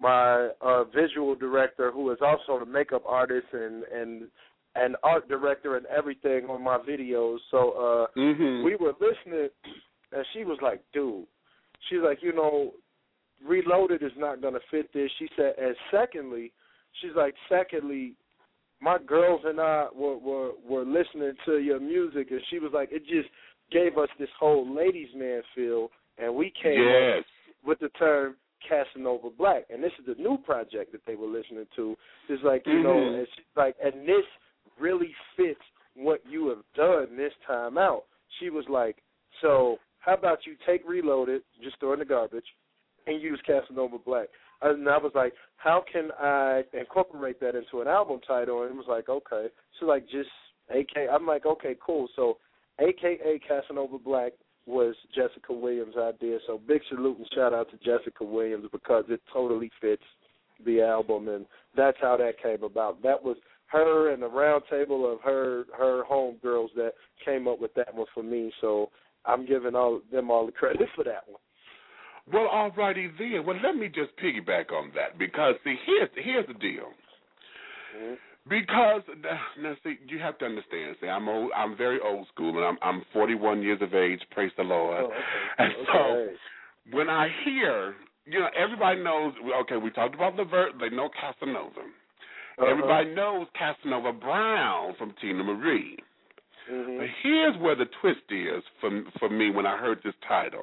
my uh, visual director, who is also the makeup artist and and and art director and everything on my videos. So uh, mm-hmm. we were listening, and she was like, "Dude," she's like, "You know, Reloaded is not going to fit this." She said, and secondly, she's like, secondly, my girls and I were, were were listening to your music, and she was like, it just gave us this whole ladies' man feel, and we came yes. up with the term Casanova Black, and this is the new project that they were listening to. It's like, you mm-hmm. know, and she's like, and this really fits what you have done this time out. She was like, so how about you take Reloaded, just throw it in the garbage, and use Casanova Black? And I was like, how can I incorporate that into an album title? And it was like, okay. So like just A K A, I'm like, okay, cool. So A K A Casanova Black was Jessica Williams' idea. So big salute and shout out to Jessica Williams because it totally fits the album, and that's how that came about. That was her and the round table of her her homegirls that came up with that one for me. So I'm giving all them all the credit for that one. Well, all righty then. Well, let me just piggyback on that because, see, here's, here's the deal. Mm-hmm. Because, now, see, you have to understand, see, I'm old, I'm very old school, and I'm, I'm forty-one years of age, praise the Lord. Oh, okay. And okay. so when I hear, you know, everybody knows, okay, we talked about Levert, they know Casanova. Uh-huh. Everybody knows Casanova Brown from Tina Marie. Mm-hmm. But here's where the twist is for, for me when I heard this title.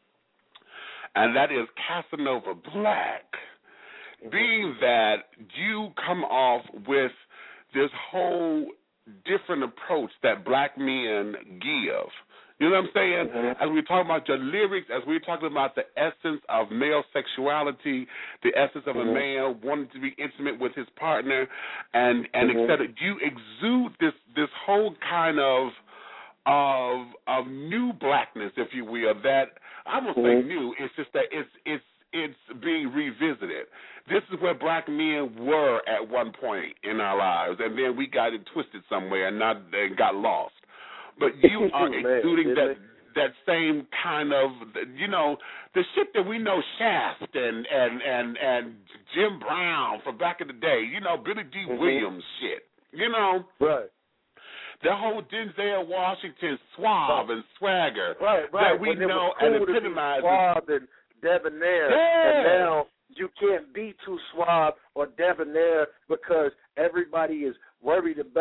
And that is Casanova Black, being that you come off with this whole different approach that black men give. You know what I'm saying? Mm-hmm. As we talk about your lyrics, as we're talking about the essence of male sexuality, the essence of mm-hmm. a man wanting to be intimate with his partner, and, and mm-hmm. et cetera, you exude this this whole kind of of of new blackness, if you will, that I won't say new, it's just that it's it's it's being revisited. This is where black men were at one point in our lives, and then we got it twisted somewhere and not and got lost. But you are exuding that that same kind of, you know, the shit that we know, Shaft and and and and Jim Brown from back in the day, you know, Billy D. Mm-hmm. Williams shit, you know, right. The whole Denzel Washington suave and swagger right, right. that we when know cool and epitomizes. Suave and debonair. Yeah. And now you can't be too suave or debonair because everybody is worried about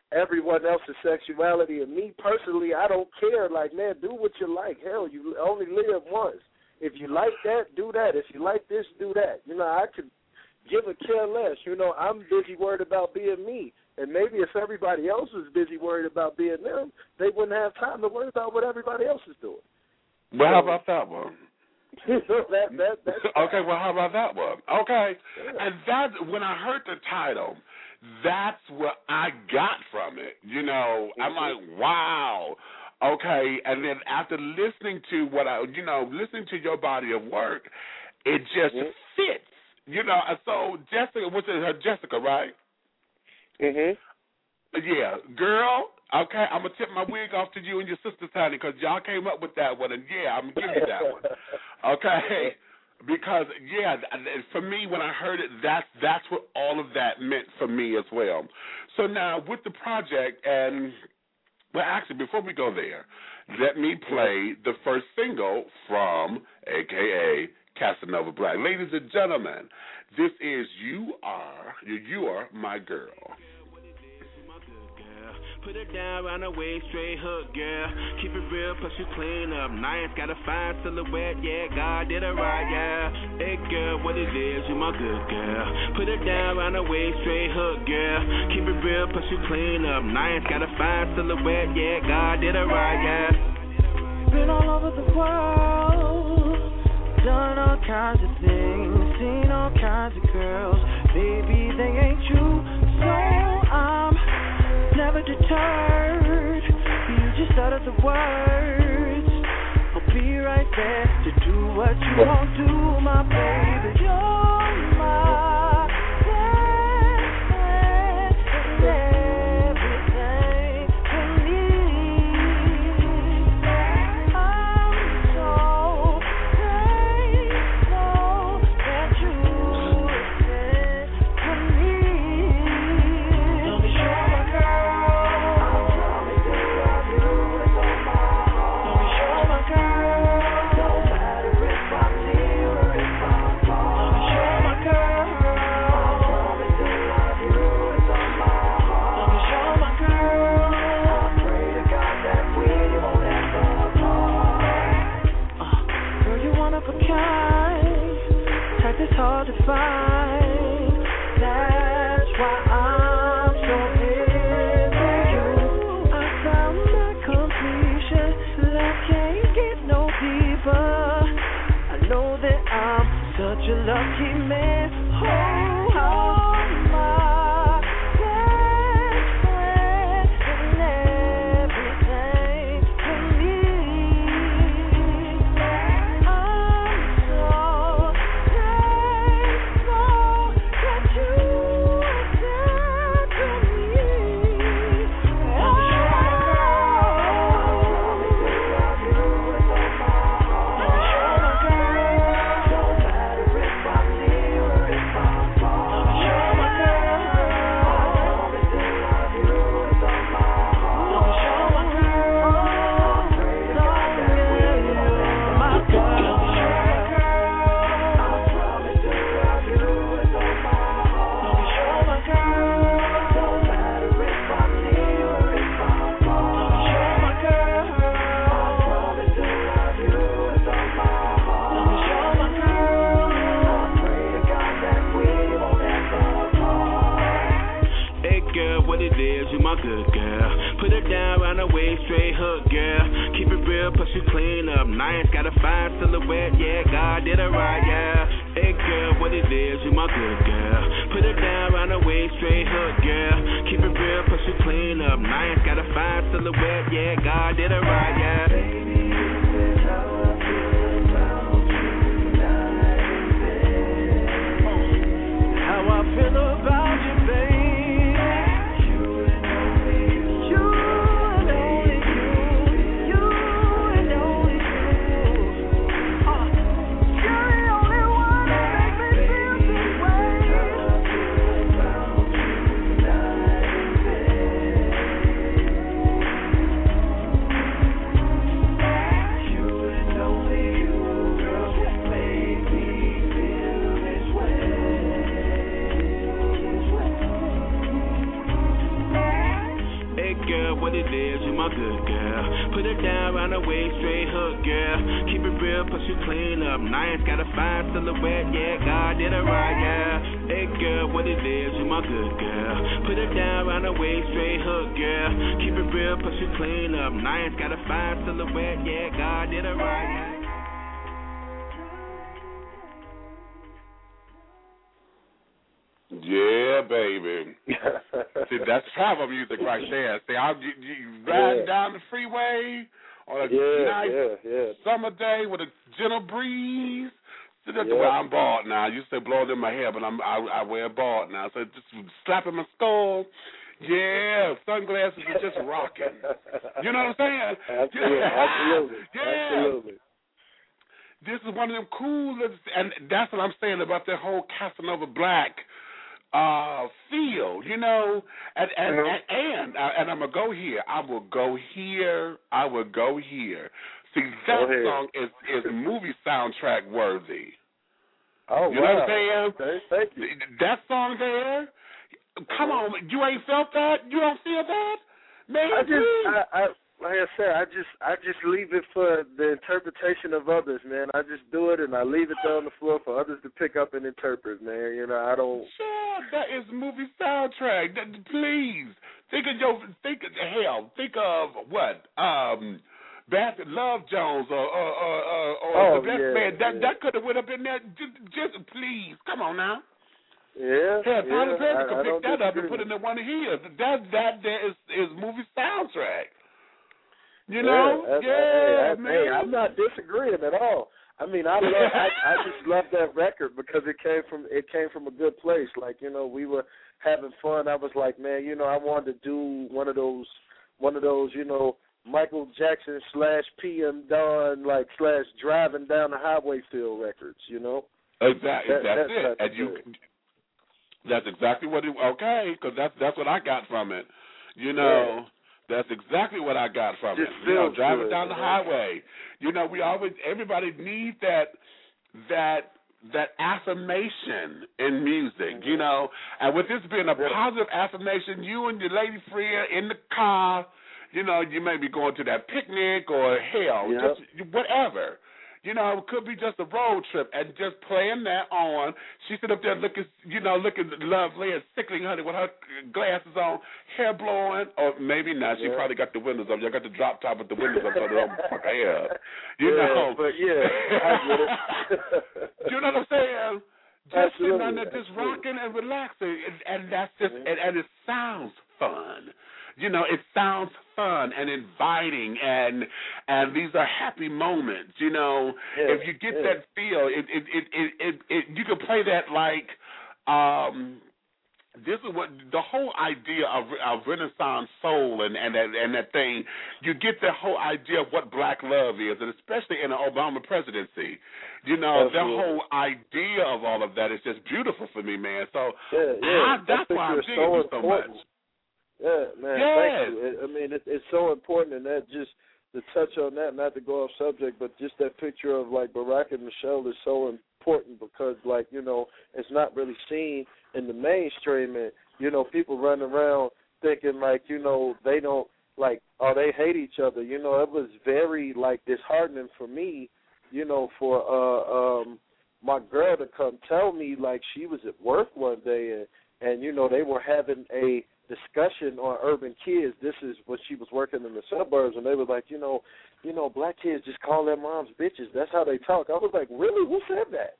everyone else's sexuality. And me personally, I don't care. Like, man, do what you like. Hell, you only live once. If you like that, do that. If you like this, do that. You know, I could give a care less. You know, I'm busy worried about being me. And maybe if everybody else was busy worried about being them, they wouldn't have time to worry about what everybody else is doing. Well, so, how about that one? that, that, that's okay, well, how about that one? Okay. Yeah. And that, when I heard the title, that's what I got from it. You know, mm-hmm. I'm like, wow. Okay, and then after listening to what I, you know, listening to your body of work, it just mm-hmm. fits. You know, so Jessica, what's it, her Jessica, right? Mhm. Yeah, girl. Okay, I'm gonna tip my wig off to you and your sister, Tiny, because y'all came up with that one, and yeah, I'm gonna give you that one. Okay, because yeah, for me, when I heard it, that's that's what all of that meant for me as well. So now with the project and. Well, actually, before we go there, let me play the first single from A K A Casanova Black. Ladies and gentlemen, this is You Are, You Are My Girl. Put it down, round the way, straight hook, girl. Keep it real, plus you clean up. Nice, got a fine silhouette, yeah, God did it right, yeah. Hey, girl, what it is, you my good girl. Put it down, round the way, straight hook, girl. Keep it real, plus you clean up. Nice, got a fine silhouette, yeah, God did it right, yeah. Been all over the world, done all kinds of things, seen all kinds of girls. Baby, they ain't you, so I'm never deterred. You just uttered the words. I'll be right there to do what you won't do, my baby. You're my best friend and everything to me. I'm so grateful that you exist for me. Don't be sure, my girl. Hard to find. That's why I'm so into you. I found my completion. Love can't get no deeper. I know that I'm such a lucky man. Oh, oh my best friend and everything to me. I'm so good girl. Put it down around the waist, straight hook, girl. Keep it real, plus you clean up nice. Got a fine silhouette, yeah, God did it right, girl. Hey girl, what it is, you my good girl. Put it down around the waist, straight hook, girl. Keep it real, plus you clean up nice. Got a fine silhouette, yeah, God did it right, yeah. Yeah, baby. See, that's travel music right there. See, I'm you, you riding yeah. down the freeway on a yeah, nice yeah, yeah. summer day with a gentle breeze. See, that's yeah. the way I'm bald now. I used to blow it in my hair, but I'm I, I wear bald now. So just slapping my skull. Yeah, sunglasses are just rocking. You know what I'm saying? Absolutely, absolutely, yeah. absolutely. This is one of them cool, and that's what I'm saying about that whole Casanova Black uh, feel, you know. And and mm-hmm. and, and, and I'm gonna go here. I will go here. I will go here. See, that song is is movie soundtrack worthy. Oh, you wow. know what I'm saying? Okay, thank you. That song there. Come on, you ain't felt that? You don't feel that? Man, I just, I, I, like I said, I just, I just leave it for the interpretation of others, man. I just do it and I leave it there on the floor for others to pick up and interpret, man. You know, I don't. Sure, that is movie soundtrack. That, please think of your, think of hell, think of what, um, Basket Love Jones or or or, or, or oh, the best yeah, man. That yeah. that could have went up in there. Just, just please, come on now. Yeah, Hell, Tyler yeah, Perry I, could I pick that up and put with. it in one of his. That that there is is movie soundtrack. You yeah, know, I, yeah, I, I, man. Hey, I'm not disagreeing at all. I mean, I love, I, I just love that record because it came from it came from a good place. Like, you know, we were having fun. I was like, man, you know, I wanted to do one of those, one of those, you know, Michael Jackson slash P M Dawn like slash driving down the highway feel records. You know. Exactly. That, that's, that's it. And you. That's exactly what it. Okay, because that's that's what I got from it. You know. Yeah. That's exactly what I got from Just it. You know, driving good, down the man. highway. You know, we always everybody needs that that that affirmation in music, you know. And with this being a positive affirmation, you and your lady friend in the car, you know, you may be going to that picnic or hell, yep. just whatever. You know, it could be just a road trip and just playing that on. She sit up there looking, you know, looking lovely and sickling, honey, with her glasses on, hair blowing, or maybe not. She yeah. probably got the windows up. You got the drop top with the windows up so they don't fuck her hair up. You yeah, know. But yeah, I get it. You know what I'm saying? Just Absolutely. sitting on there, just rocking and relaxing, and, and that's just, mm-hmm. and, and it sounds fun. You know, it sounds fun and inviting, and and these are happy moments. You know, yeah, if you get yeah. that feel, it it, it it it it you can play that like. Um, This is what the whole idea of, of Renaissance soul and and that, and that thing. You get the whole idea of what black love is, and especially in the Obama presidency, you know, Absolutely. the whole idea of all of that is just beautiful for me, man. So yeah, yeah. I, that's I why I'm so digging you so much. Yeah, man. Yes. Thank you. It, I mean, it, it's so important, and that just to touch on that, not to go off subject, but just that picture of like Barack and Michelle is so important because, like, you know, it's not really seen in the mainstream, and you know, people running around thinking like, you know, they don't like, oh, they hate each other. You know, it was very like disheartening for me, you know, for uh, um, my girl to come tell me like she was at work one day and and you know they were having a discussion on Urban Kids. This is when she was working in the suburbs, and they were like, you know, you know, black kids just call their moms bitches. That's how they talk. I was like, really? Who said that?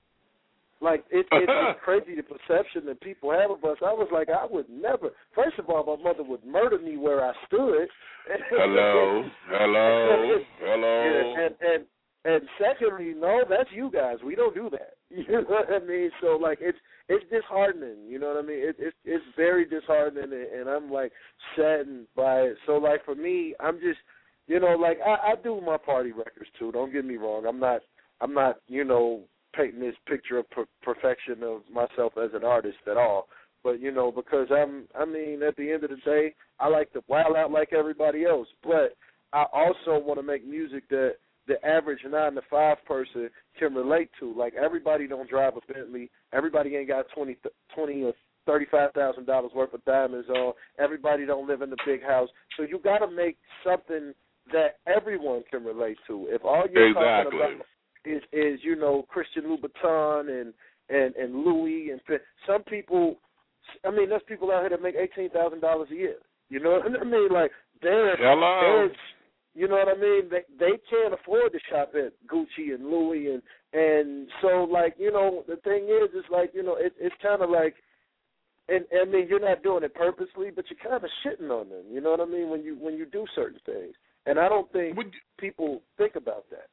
Like, it, it, it's crazy the perception that people have of us. I was like, I would never. First of all, my mother would murder me where I stood. Hello, hello, hello. And, and and secondly, no, that's you guys. We don't do that. You know what I mean? So like, it's it's disheartening. You know what I mean? It, it's it's very disheartening, and I'm like saddened by it. So like for me, I'm just, you know, like I, I do my party records too. Don't get me wrong. I'm not I'm not you know. painting this picture of per- perfection of myself as an artist at all, but you know, because I'm, I mean, at the end of the day, I like to wild out like everybody else, but I also want to make music that the average nine to five person can relate to. Like everybody don't drive a Bentley, everybody ain't got twenty, twenty or thirty-five thousand dollars worth of diamonds on. Everybody don't live in the big house. So you got to make something that everyone can relate to. If all you're exactly. talking about is, is, you know, Christian Louboutin and, and, and Louis, and some people, I mean, there's people out here that make eighteen thousand dollars a year. You know what I mean? Like, they're, Hello. they're you know what I mean? They, they can't afford to shop at Gucci and Louis, and, and so, like, you know, the thing is, it's like, you know, it, it's kind of like, and, and I mean, you're not doing it purposely, but you're kind of shitting on them. You know what I mean? When you when you do certain things, and I don't think Would, people think about that.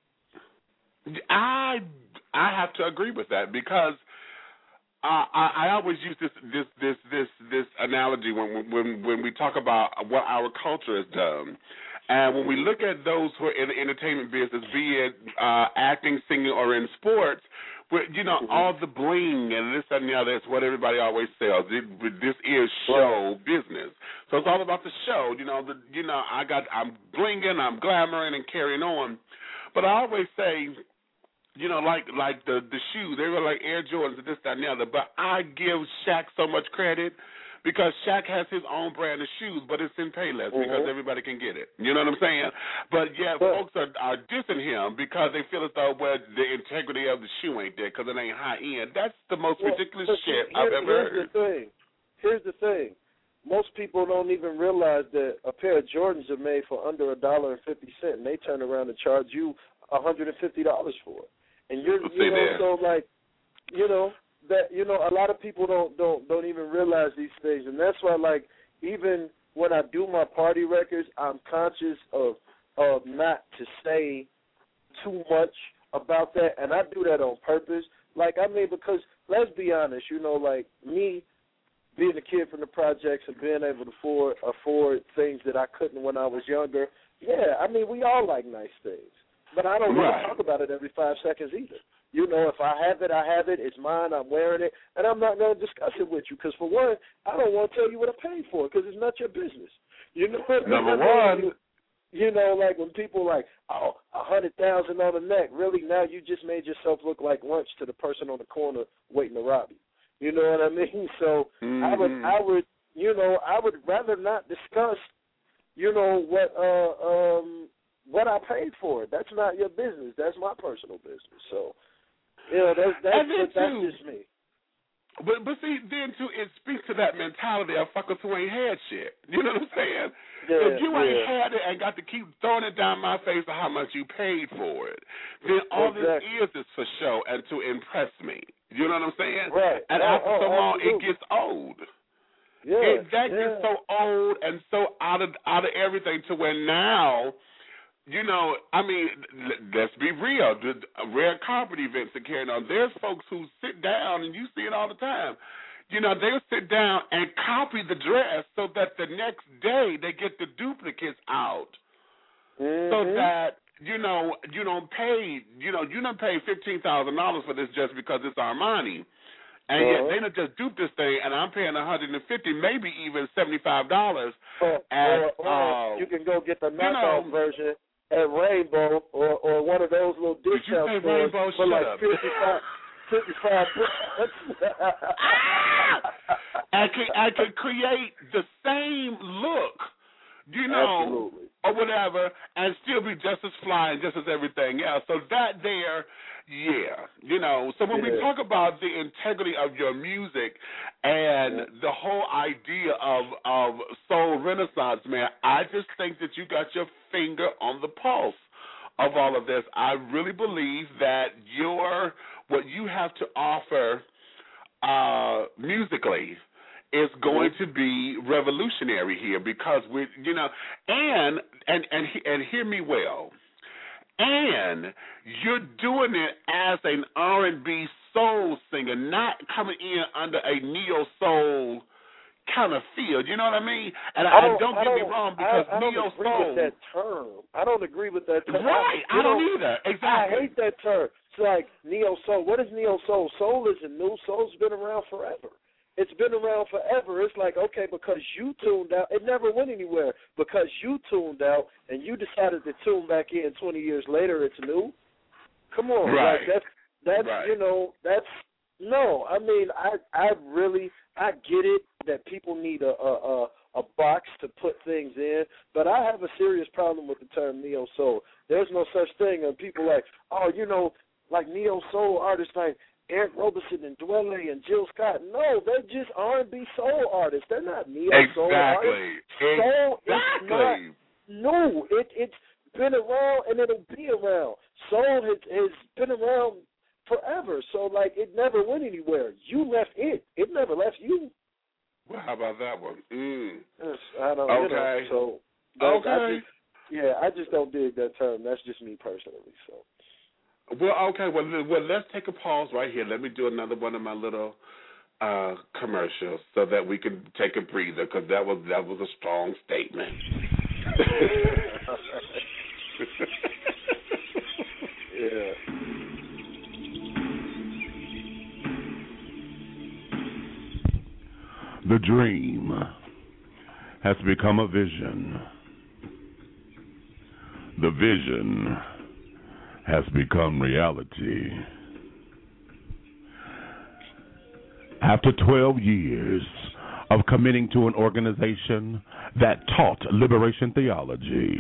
I I have to agree with that because uh, I, I always use this this this this this analogy when when when we talk about what our culture has done. And when we look at those who are in the entertainment business, be it uh, acting, singing, or in sports, where, you know, mm-hmm. all the bling and this and the other, it's what everybody always sells. It, this is show business. So it's all about the show. You know, the, you know, I got, I'm blinging, I'm glamoring and carrying on. But I always say, you know, like like the, the shoes, they were like Air Jordans and this, that, and the other. But I give Shaq so much credit. Because Shaq has his own brand of shoes, but it's in Payless mm-hmm. because everybody can get it. You know what I'm saying? But, yeah, yeah. folks are, are dissing him because they feel as though, well, the integrity of the shoe ain't there because it ain't high-end. That's the most well, ridiculous shit here, I've ever here's heard. The thing. Here's the thing. Most people don't even realize that a pair of Jordans are made for under a dollar and fifty cents, and they turn around and charge you one hundred fifty dollars for it. And you're, you know, that. so, like, you know, that, you know, a lot of people don't, don't don't even realize these things, and that's why, like, even when I do my party records, I'm conscious of of not to say too much about that, and I do that on purpose. Like, I mean, because let's be honest, you know, like me being a kid from the projects and being able to afford afford things that I couldn't when I was younger. Yeah, I mean, we all like nice things, but I don't right. want to talk about it every five seconds either. You know, if I have it, I have it. It's mine. I'm wearing it. And I'm not going to discuss it with you because, for one, I don't want to tell you what I paid for it because it's not your business. You know, Number one. You, you know, like when people like, oh, a hundred thousand on the neck. Really, now you just made yourself look like lunch to the person on the corner waiting to rob you. You know what I mean? So mm-hmm. I would, I would, you know, I would rather not discuss, you know, what uh, um, what I paid for it. That's not your business. That's my personal business. So. Yeah, that's that's, that's, that's just me. But but see, then too, it speaks to that mentality of fuckers who ain't had shit. You know what I'm saying? Yeah, if you ain't yeah. had it and got to keep throwing it down my face of how much you paid for it, then all exactly. this is is for show and to impress me. You know what I'm saying? Right. And oh, after oh, so long, absolutely. it gets old. Yeah. It, that yeah. gets so old and so out of out of everything to where now. You know, I mean, let's be real. The rare carpet events are carrying on. There's folks who sit down, and you see it all the time. You know, they'll sit down and copy the dress so that the next day they get the duplicates out, mm-hmm. so that you know you don't pay. You know, you don't pay fifteen thousand dollars for this just because it's Armani, and uh-huh. yet they don't just dupe this thing, and I'm paying one hundred and fifty, maybe even seventy-five dollars. Or, at, or, or uh, you can go get the you knockoff know, version. At Rainbow or, or one of those little discount stores Rainbow? for Shut like up. fifty-five, fifty-five bucks. I can I can create the same look, you know, Absolutely. or whatever, and still be just as fly and just as everything else. So that there, yeah, you know. So when yeah. we talk about the integrity of your music and yeah. the whole idea of of soul renaissance, man, I just think that you got your finger on the pulse of all of this. I really believe that your what you have to offer uh, musically is going to be revolutionary here because we, you know, and and and and hear me well. And you're doing it as an R and B soul singer, not coming in under a neo soul kind of field. You know what I mean? And I, I don't, don't get I don't, me wrong because I, I don't neo agree soul. with that term. I don't agree with that term. Right, I, I don't know, either. Exactly. I hate that term. It's like neo soul. What is neo soul? Soul isn't new. Soul's been around forever. It's been around forever. It's like, okay, because you tuned out, it never went anywhere. Because you tuned out and you decided to tune back in twenty years later, it's new. Come on, right? Like that's that's right. you know that's no. I mean, I I really I get it that people need a, a a a box to put things in, but I have a serious problem with the term neo soul. There's no such thing. And people like, oh, you know, like neo soul artists like Eric Roberson and Dwele and Jill Scott. No, they're just R and B soul artists. They're not neo soul exactly. artists. Soul exactly. is not new. It it's been around and it'll be around. Soul has, has been around forever. So like it never went anywhere. You left it. It never left you. Well, how about that one? Mm. Yes, I don't okay. You know, so okay. I just, yeah, I just don't dig that term. That's just me personally. So. Well, okay. Well, well, let's take a pause right here. Let me do another one of my little uh, commercials so that we can take a breather, because that was that was a strong statement. Yeah. The dream has become a vision. The vision has become reality. After twelve years of committing to an organization that taught liberation theology,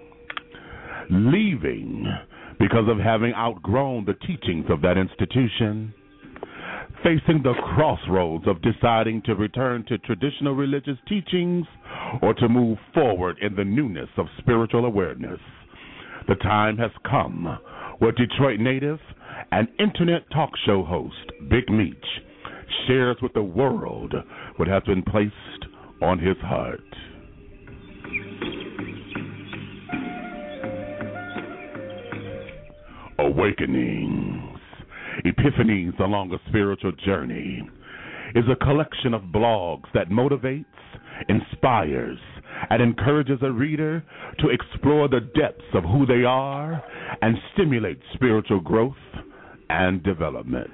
leaving because of having outgrown the teachings of that institution, facing the crossroads of deciding to return to traditional religious teachings or to move forward in the newness of spiritual awareness, the time has come where Detroit native and internet talk show host Big Meech shares with the world what has been placed on his heart. Awakenings, Epiphanies Along a Spiritual Journey is a collection of blogs that motivates, inspires, and encourages a reader to explore the depths of who they are and stimulate spiritual growth and development.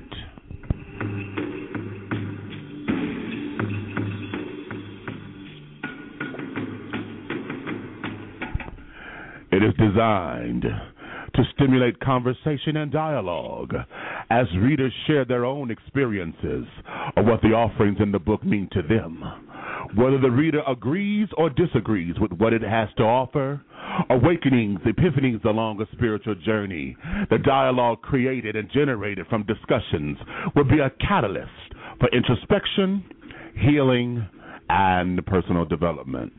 It is designed to stimulate conversation and dialogue as readers share their own experiences of what the offerings in the book mean to them. Whether the reader agrees or disagrees with what it has to offer, Awakenings, Epiphanies Along a Spiritual Journey, the dialogue created and generated from discussions, will be a catalyst for introspection, healing, and personal development.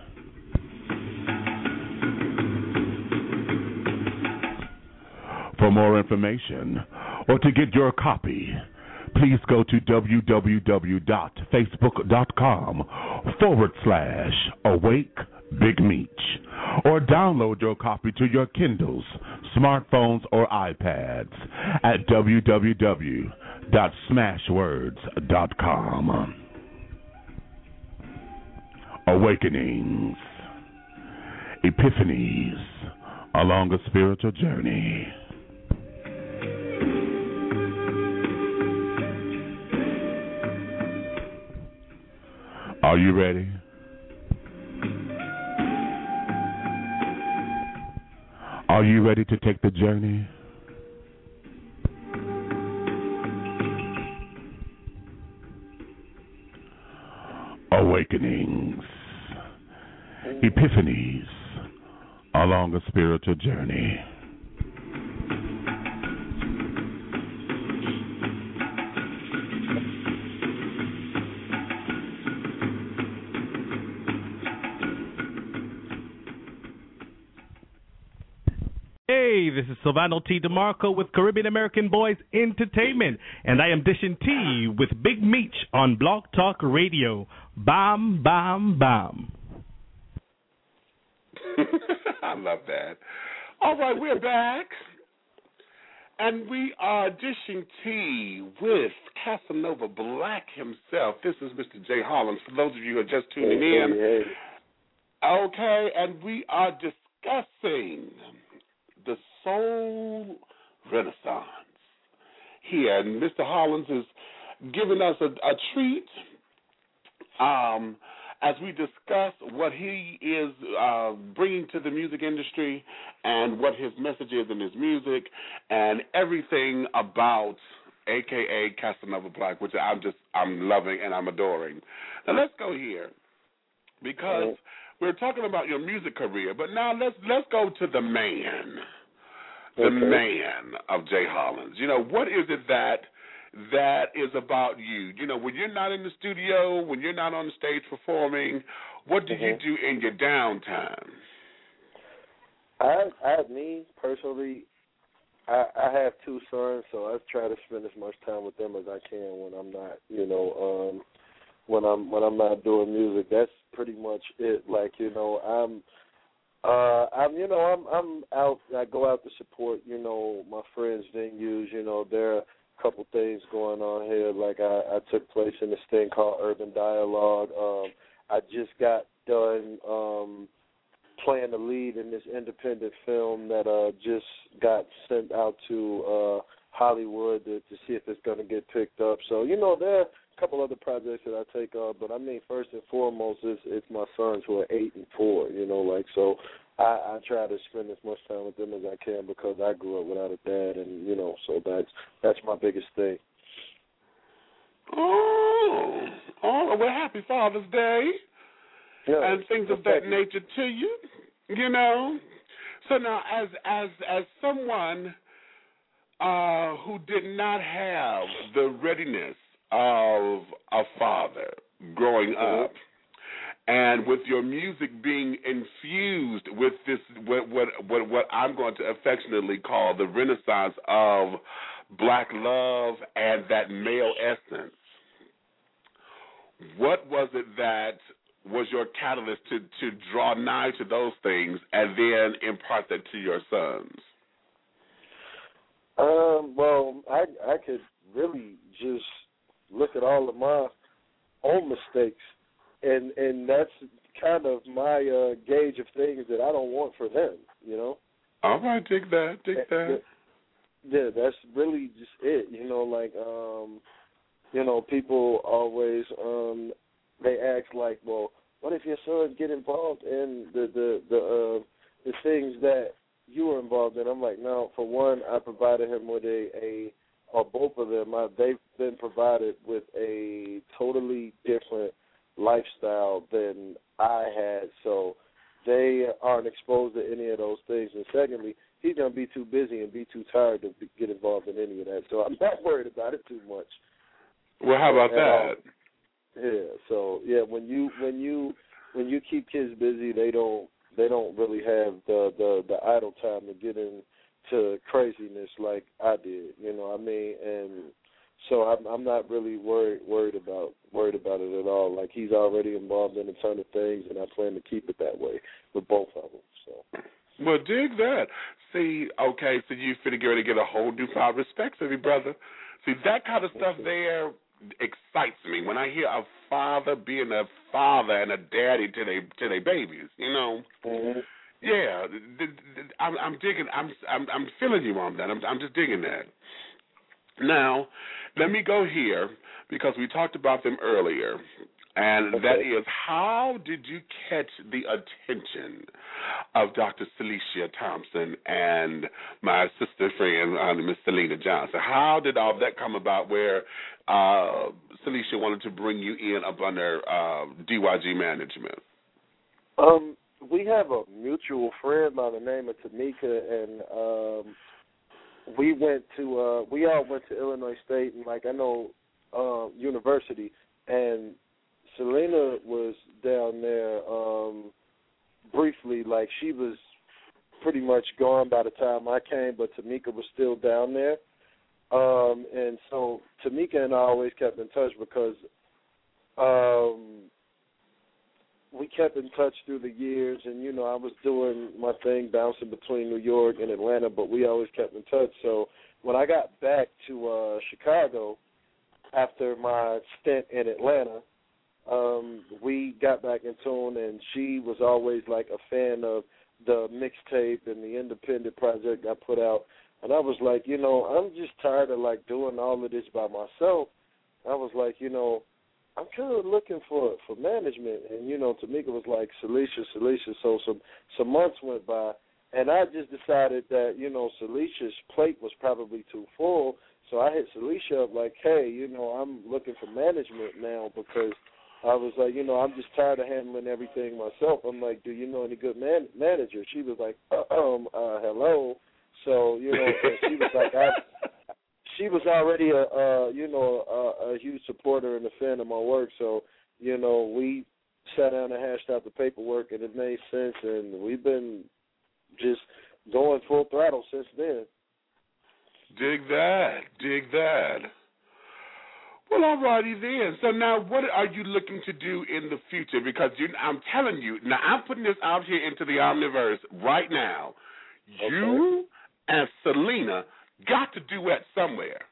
For more information or to get your copy, please go to www.facebook.com forward slash awake Big Meech or download your copy to your Kindles, smartphones, or iPads at w w w dot smashwords dot com. Awakenings, Epiphanies Along a Spiritual Journey. Are you ready? Are you ready to take the journey? Awakenings, Epiphanies Along a Spiritual Journey. Hey, this is Silvano T. DeMarco with Caribbean American Boys Entertainment, and I am dishing tea with Big Meech on Blog Talk Radio. Bam, bam, bam. I love that. All right, we're back, and we are dishing tea with Casanova Black himself. This is Mister Jay Hollins, for those of you who are just tuning in. Okay, and we are discussing the soul renaissance here, and Mister Hollins is giving us a, a treat um, as we discuss what he is uh, bringing to the music industry and what his message is in his music and everything about A K A Casanova Black, which I'm just I'm loving and I'm adoring. Now let's go here because mm-hmm. we're talking about your music career, but now let's let's go to the man, the okay. man of Jay Hollins. You know, what is it that that is about you? You know, when you're not in the studio, when you're not on the stage performing, what do mm-hmm. you do in your downtime? I, I, me personally, I, I have two sons, so I try to spend as much time with them as I can when I'm not, you know, um, when I'm when I'm not doing music. That's pretty much it. Like, you know, I'm, uh, I'm, you know, I'm, I'm out. I go out to support, you know, my friends' venues. You know, there are a couple things going on here. Like I, I took place in this thing called Urban Dialogue. Um, I just got done. Um, playing the lead in this independent film that uh, just got sent out to uh, Hollywood to, to see if it's going to get picked up. So, you know, there are a couple other projects that I take on, but I mean, first and foremost, it's, it's my sons who are eight and four, you know, like, so I, I try to spend as much time with them as I can because I grew up without a dad, and, you know, so that's, that's my biggest thing. Oh, oh, well, happy Father's Day. Yeah, and things of that nature to you, you know. So now, as as as someone uh, who did not have the readiness of a father growing mm-hmm. up, and with your music being infused with this, what what what, what I'm going to affectionately call the renaissance of black love and that male essence, what was it that was your catalyst to, to draw nigh to those things and then impart that to your sons? Um, well, I I could really just look at all of my own mistakes, and and that's kind of my uh, gauge of things that I don't want for them, you know? All right, dig that, dig that. Yeah, that's really just it, you know, like, um, you know, people always, um, they ask, like, well, what if your sons get involved in the the the, uh, the things that you were involved in? I'm like, no. For one, I provided him with a, a or both of them, I, they've been provided with a totally different lifestyle than I had, so they aren't exposed to any of those things. And secondly, he's going to be too busy and be too tired to be, get involved in any of that, so I'm not worried about it too much. Well, how about that? Yeah, so yeah, when you when you when you keep kids busy, they don't they don't really have the, the, the idle time to get into craziness like I did. You know what I mean? And so I'm I'm not really worried worried about worried about it at all. Like, he's already involved in a ton of things, and I plan to keep it that way with both of them. So. Well, dig that. See, okay, so you finna get ready to get a whole new pile of respect for me, brother. See, that kind of stuff there excites me when I hear a father being a father and a daddy to their to their babies. You know, mm-hmm. yeah, I'm, I'm digging. I'm I'm I'm feeling you on that. I'm I'm just digging that. Now, let me go here because we talked about them earlier, and okay. that is, how did you catch the attention of Doctor Celicia Thompson and my sister friend, uh, Miss Selena Johnson? How did all that come about where uh, Celicia wanted to bring you in up under uh, D Y G management? Um, we have a mutual friend by the name of Tamika, and um, we went to, uh, we all went to Illinois State, and, like, I know uh, University, and Selena was down there um, briefly. Like, she was pretty much gone by the time I came, but Tamika was still down there. Um, and so Tamika and I always kept in touch because um, we kept in touch through the years. And, you know, I was doing my thing, bouncing between New York and Atlanta, but we always kept in touch. So when I got back to uh, Chicago after my stint in Atlanta, Um, we got back in tune, and she was always, like, a fan of the mixtape and the independent project I put out. And I was like, you know, I'm just tired of, like, doing all of this by myself. I was like, you know, I'm kind of looking for for management. And, you know, Tamika was like, Celicia, Celicia. So some, some months went by, and I just decided that, you know, Celicia's plate was probably too full, So I hit Celicia up like, hey, you know, I'm looking for management now because I was like, you know, I'm just tired of handling everything myself. I'm like, do you know any good man- manager? She was like, um, uh, hello. So, you know, and she was like, I, she was already a, uh, you know, a, a huge supporter and a fan of my work. So, you know, we sat down and hashed out the paperwork, and it made sense, and we've been just going full throttle since then. Dig that. Dig that. Well, all righty then. So now what are you looking to do in the future? Because you, I'm telling you, now I'm putting this out here into the Omniverse right now. Okay. You and Selena got to duet somewhere.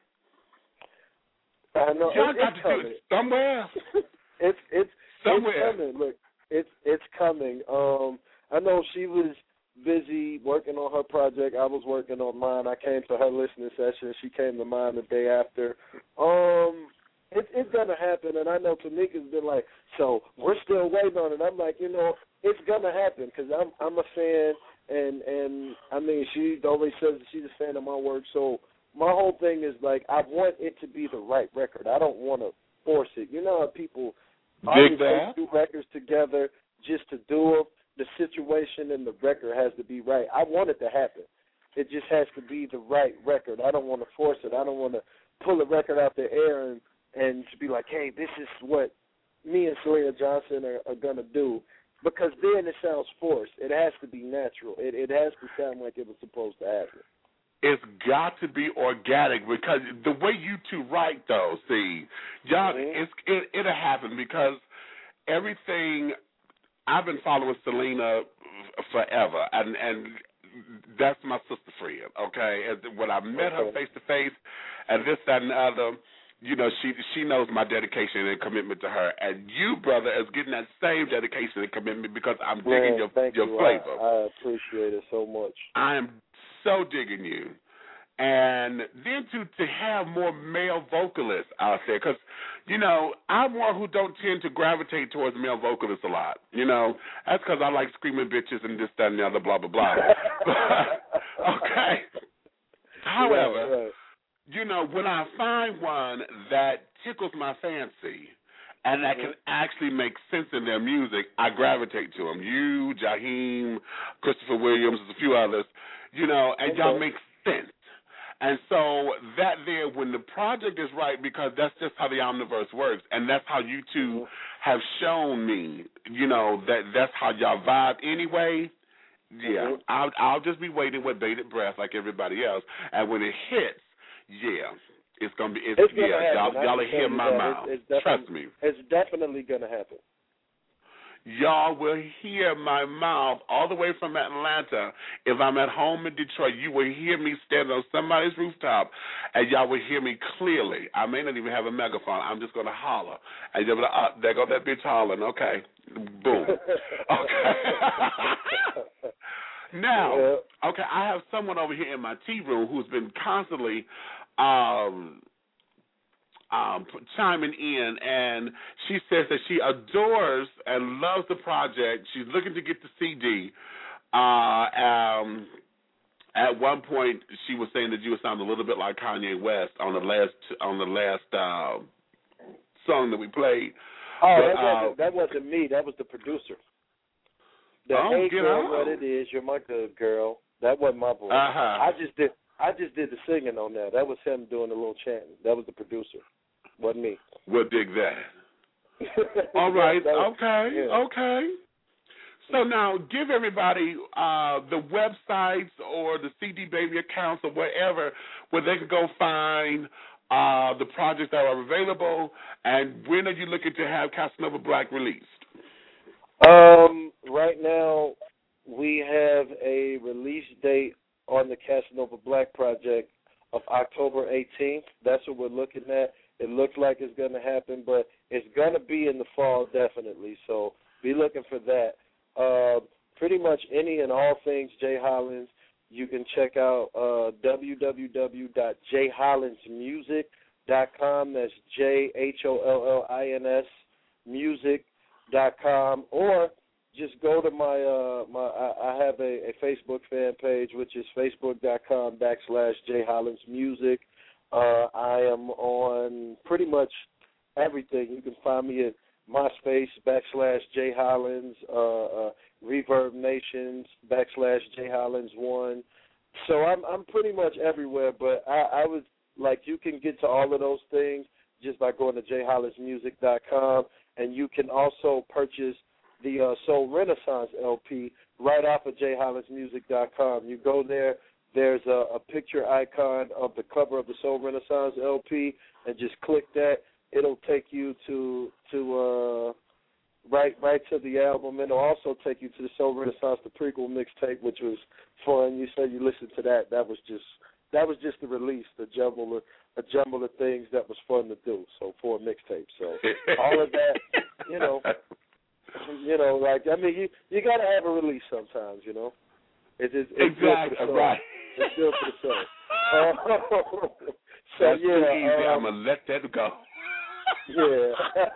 I know. Y'all it, got it's to coming. do it somewhere. it's it's somewhere. It's coming. Look, it's it's coming. Um, I know she was busy working on her project. I was working on mine. I came to her listening session. She came to mine the day after. Um, it, it's gonna happen, and I know Tamika's been like, so we're still waiting on it. I'm like, you know, it's gonna happen because I'm I'm a fan, and and I mean, she always says that she's a fan of my work. So my whole thing is like, I want it to be the right record. I don't want to force it. You know how people always take two records together just to do them. The situation and the record has to be right. I want it to happen. It just has to be the right record. I don't want to force it. I don't want to pull a record out the air and, and to be like, hey, this is what me and Selena Johnson are, are going to do, because then it sounds forced. It has to be natural. It, it has to sound like it was supposed to happen. It's got to be organic, because the way you two write, though, see, y'all, Mm-hmm. it's, it, it'll happen because everything – I've been following Selena forever, and and that's my sister friend, okay? And when I met her face to face, and this, that, and the other, you know, she she knows my dedication and commitment to her. And you, brother, is getting that same dedication and commitment because I'm digging Man, your thank your you. flavor. I, I appreciate it so much. I am so digging you. And then to, to have more male vocalists out there, because, you know, I'm one who don't tend to gravitate towards male vocalists a lot. You know, that's because I like screaming bitches and this, that, and the other, blah, blah, blah. Okay. However, right, right. you know, when I find one that tickles my fancy and that can actually make sense in their music, I gravitate to them. You, Jaheim, Christopher Williams, there's a few others, you know, and okay. y'all make sense. And so that there, when the project is right, because that's just how the Omniverse works, and that's how you two have shown me, you know, that that's how y'all vibe anyway. Yeah, mm-hmm. I'll I'll just be waiting with bated breath like everybody else, and when it hits, yeah, it's gonna be, it's, it's yeah, gonna y'all happen. y'all will hear my that. mouth. It's, it's Trust me, it's definitely gonna happen. Y'all will hear my mouth all the way from Atlanta. If I'm at home in Detroit, you will hear me standing on somebody's rooftop, and y'all will hear me clearly. I may not even have a megaphone. I'm just going to holler. And you'll be like, oh, there go that bitch hollering. Okay. Boom. Okay. Now, okay, I have someone over here in my tea room who's been constantly um, Um, chiming in, and she says that she adores and loves the project. She's looking to get the C D. Uh, um, at one point, she was saying that you sound a little bit like Kanye West on the last on the last uh, song that we played. Oh, but, that, uh, wasn't, that wasn't me. That was the producer. The oh, hey get girl, on. what it is? You're my good girl. That wasn't my voice. Uh-huh. I just did. I just did the singing on that. That was him doing a little chanting. That was the producer. Wasn't me. We'll dig that. All right. that was, okay. yeah. Okay. So now give everybody uh, the websites or the C D Baby accounts or whatever where they can go find uh, the projects that are available, and when are you looking to have Casanova Black released? Um, right now, we have a release date on the Casanova Black project of October eighteenth. That's what we're looking at. It looks like it's going to happen, but it's going to be in the fall definitely, so be looking for that. Uh, pretty much any and all things Jay Hollins, you can check out uh, w w w dot j hollins music dot com. That's J H O L L I N S music dot com, or just go to my, uh, my I, I have a, a Facebook fan page, which is facebook dot com backslash J Hollins Music. Uh, I am on pretty much everything. You can find me at MySpace backslash J Hollins, uh, uh, Reverb Nations backslash J Hollins one. So I'm I'm pretty much everywhere. But I, I was like, you can get to all of those things just by going to j hollins music dot com, and you can also purchase the uh, Soul Renaissance L P right off of j hollins music dot com. You go there. There's a, a picture icon of the cover of the Soul Renaissance L P, and just click that. It'll take you to to uh, right right to the album, and it'll also take you to the Soul Renaissance, the prequel mixtape, which was fun. You said you listened to that. That was just that was just the release, the jumble of a jumble of things that was fun to do. So for a mixtape, so all of that, you know, you know, like I mean, you you gotta have a release sometimes, you know. It's, it's, it's exactly good for the show. Right. It's good for the show. Uh, so That's yeah, too easy. um, I'm gonna let that go. Yeah.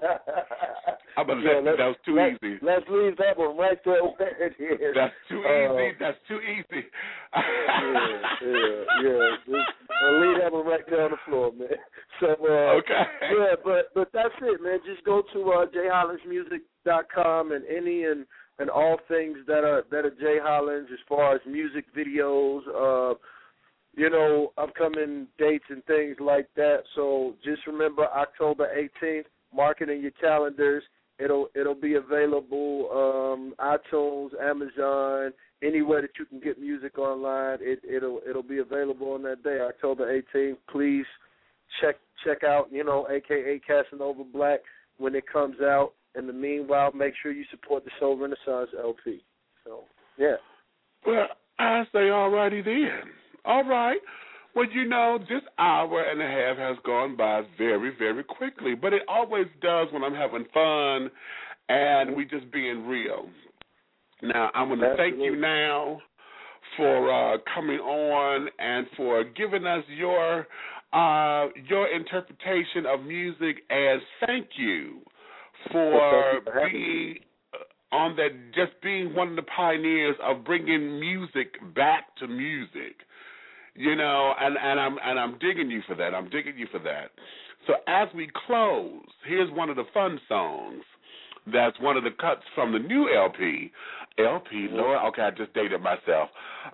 I'm gonna yeah, let that was too let, easy. Let's leave that one right there where it is. That's too uh, easy. That's too easy. yeah, yeah, yeah. Just, I'll leave that one right there on the floor, man. So uh, okay. Yeah, but but that's it, man. Just go to uh, j hollins music dot com and any and and all things that are that are J Hollins as far as music videos, uh, you know, upcoming dates and things like that. So just remember October eighteenth, mark it in your calendars. It'll it'll be available um, iTunes, Amazon, anywhere that you can get music online. It it'll it'll be available on that day, October eighteenth. Please check check out, you know, A K A Casanova Black when it comes out. In the meanwhile, make sure you support the Soul Renaissance L P. So, yeah. Well, I say all righty then. All right. Well, you know, this hour and a half has gone by very, very quickly, but it always does when I'm having fun and we just being real. Now, I'm going to thank you now for uh, coming on and for giving us your uh, your interpretation of music as thank you. For being on that, just being one of the pioneers of bringing music back to music, you know, and, and I'm and I'm digging you for that. I'm digging you for that. So as we close, here's one of the fun songs. That's one of the cuts from the new L P. L P, Lord, okay, I just dated myself.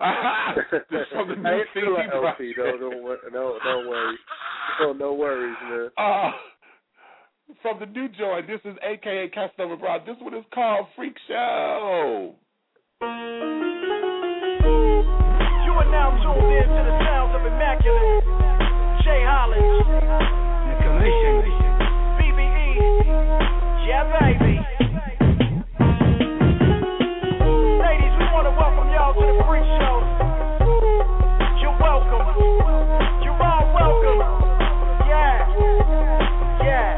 From the new C D L P, no, don't, no, no worries, no, no worries, man. Uh, From the new joint, this is A K A Casanova Brown. This one is called Freak Show. You are now tuned in to the sounds of Immaculate J Hollins, B B E, yeah baby. Ladies, we want to welcome y'all to the Freak Show. You're welcome. You're all welcome. Yeah. Yeah.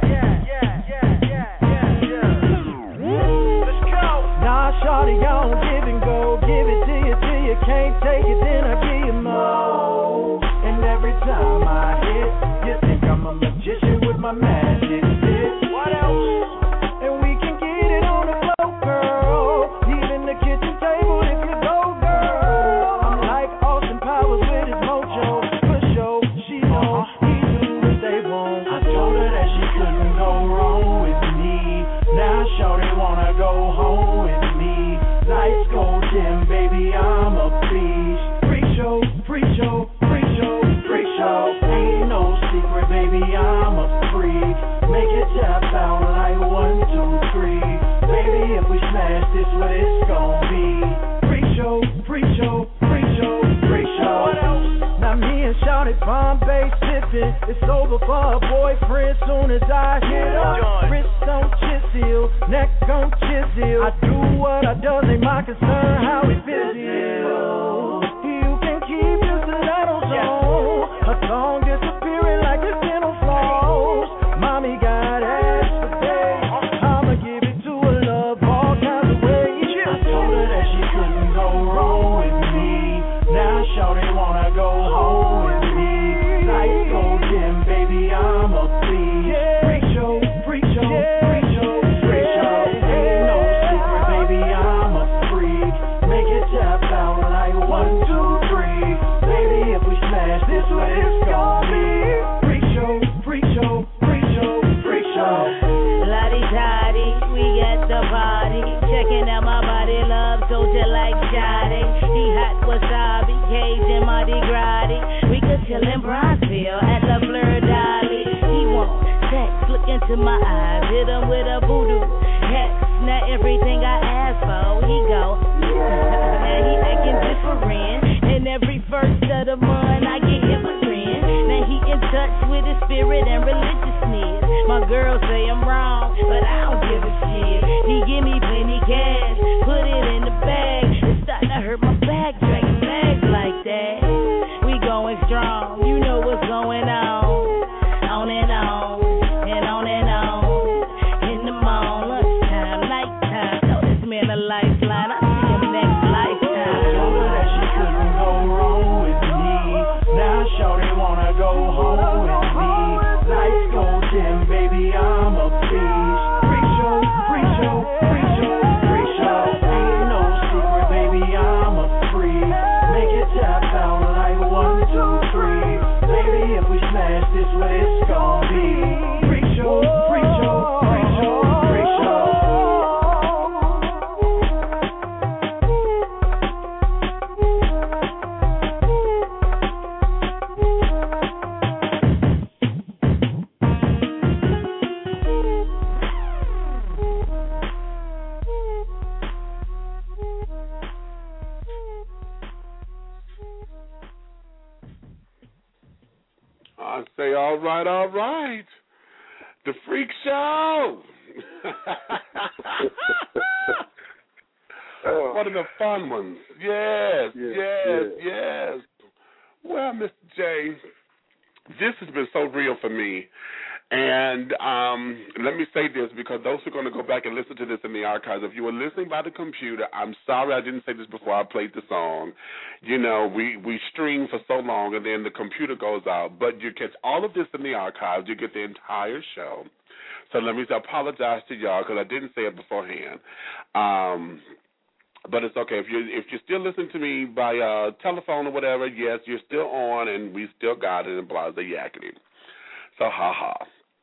Shawty, I don't give and go. Give it to you till you can't take it, then I give you more. And every time I hit, you think I'm a magician with my magic stick. What else? And we can get it on the floor, girl. Even the kitchen table if you go, girl. I'm like Austin Powers with his mojo. For sure, she knows he do what they want. I told her that she couldn't go wrong with me. Now shawty wanna go home with me. Lights go dim, baby, I'm a beast. Freak show, freak show, freak show, freak show. Ain't no secret, baby, I'm a freak. Make it tap out like one, two, three. Baby, if we smash this, what it's gon' be? Freak show, freak show, freak show, freak show. What else? Now me and Shawty Bombay sippin'. It's over for her boyfriend soon as I hit up. Wrist on chisel, neck on chisel. I do what I does, ain't my concern how it feels. You can keep just a little zone. Her song disappearing like it's dental floss. Mommy got ass for days. I'ma give it to her love all kinds of ways. I told her that she couldn't go wrong with me. Now shawty wanna go home with me. Lights go dim, baby, I'm a beast. Freak show, freak show, freak show, freak show. Ain't no secret, baby, I'm a freak. Make it tap out like one, two, three. Baby, if we smash this, what it's gon' be? Grotty. We could chill in Bronzeville at La Fleur Dolly. He wants sex, look into my eyes, hit him with a voodoo hex. Now everything I ask for, he go. Now he acting different. And every first of the month I get hit with grin. Now he in touch with his spirit and religiousness. My girls say I'm wrong, but I don't give a shit. He give me plenty cash, put it in the bag. It's starting to hurt my back, dragging bags like that. We going strong, you know what's going on. On and on, and on and on. In the morning, lunchtime, nighttime. Know this man a lifeline, I see him next lifetime. Told her that she couldn't go wrong with me. Now shorty wanna go home with me. Lights go dim, baby, I'm a beast. Freak show, freak show, freak show, freak show. Ain't no secret, baby, I'm a freak. Make it tap out like one, two, three. Baby, if we smash this, what it's gon' be? Freak show, freak show, freak show, freak show. I say, all right, all right. The Freak Show. One of the fun ones. Yes, Yeah, yes, yeah. yes. Well, Mister J, this has been so real for me. And um, let me say this, because those who are going to go back and listen to this in the archives, if you were listening by the computer, I'm sorry I didn't say this before I played the song. You know, we, we stream for so long, and then the computer goes out. But you catch all of this in the archives. You get the entire show. So let me apologize to y'all, because I didn't say it beforehand. Um, but it's okay. If you if you're still listening to me by uh, telephone or whatever, yes, you're still on, and we still got it, and blah, blah, yakety. So, ha-ha.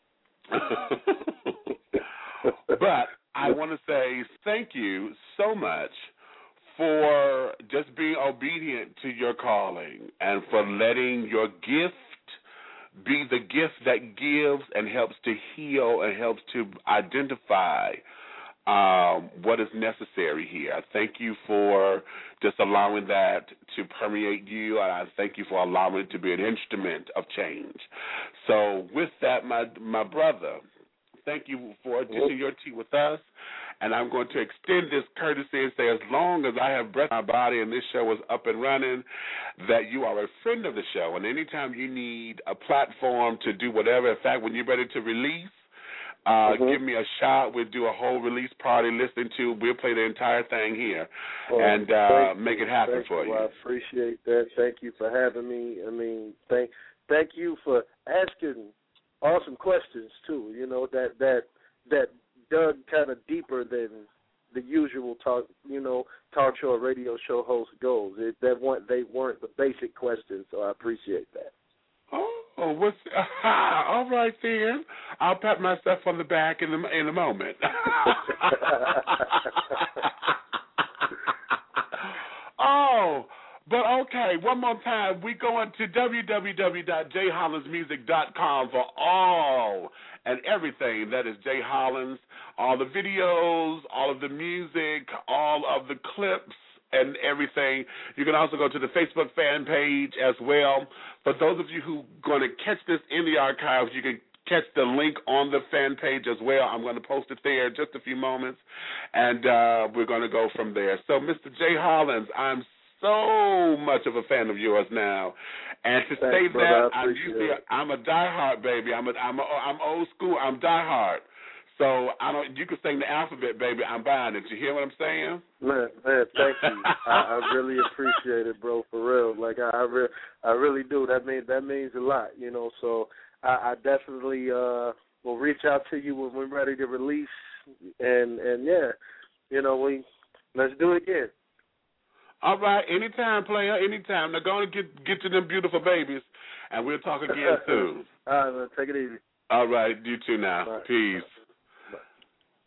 But I want to say thank you so much for just being obedient to your calling and for letting your gift be the gift that gives and helps to heal and helps to identify um, what is necessary here. I thank you for just allowing that to permeate you, and I thank you for allowing it to be an instrument of change. So with that, my my brother, thank you for dishing your tea with us, and I'm going to extend this courtesy and say as long as I have breath in my body and this show is up and running, that you are a friend of the show, and anytime you need a platform to do whatever, in fact, when you're ready to release, Uh, mm-hmm. give me a shot. We'll do a whole release party listening to. We'll play the entire thing here well, and uh, make it happen thank for you. you. I appreciate that. Thank you for having me. I mean, thank thank you for asking awesome questions too. You know that that that dug kind of deeper than the usual talk. You know, talk show or radio show host goes. It, that weren't they weren't the basic questions. So I appreciate that. Oh, what's uh, all right then? I'll pat myself on the back in a, in a moment. Oh, but okay, one more time. We go into w w w dot j hollins music dot com for all and everything that is Jay Hollins, all the videos, all of the music, all of the clips, and everything. You can also go to the Facebook fan page as well. For those of you who are going to catch this in the archives, you can catch the link on the fan page as well. I'm going to post it there in just a few moments, and uh, we're going to go from there. So, Mister Jay Hollins, I'm so much of a fan of yours now. And to Thanks, say brother, that, I'm usually it. I'm a diehard, baby. I'm a, I'm a, I'm old school. I'm diehard. So I don't. You can sing the alphabet, baby. I'm buying it. You hear what I'm saying? Man, man, thank you. I, I really appreciate it, bro. For real. Like I, I, re- I really do. That means that means a lot, you know. So I, I definitely uh, will reach out to you when we're ready to release. And and yeah, you know, we let's do it again. All right, anytime, player, anytime. Now go on and get get to them beautiful babies, and we'll talk again soon. All right, man, take it easy. All right, you too now. Right. Peace.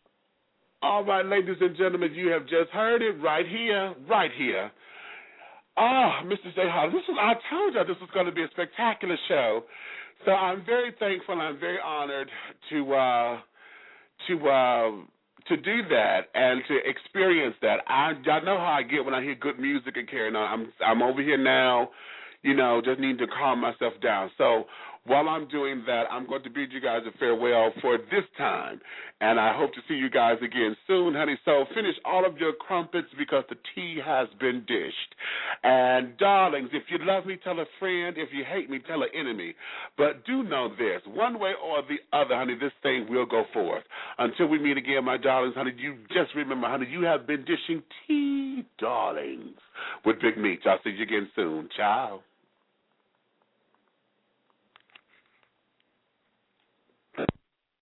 All right, ladies and gentlemen, you have just heard it right here, right here Oh, Mister J. Holly, this was, I told you this was going to be a spectacular show. So I'm very thankful and I'm very honored to uh, to uh, to do that and to experience that. I y'all know how I get when I hear good music and carrying on. I'm I'm over here now, you know, just need to calm myself down. So while I'm doing that, I'm going to bid you guys a farewell for this time, and I hope to see you guys again soon, honey. So finish all of your crumpets because the tea has been dished. And, darlings, if you love me, tell a friend. If you hate me, tell an enemy. But do know this, one way or the other, honey, this thing will go forth. Until we meet again, my darlings, honey, you just remember, honey, you have been dishing tea, darlings, with Big Meech. I'll see you again soon. Ciao.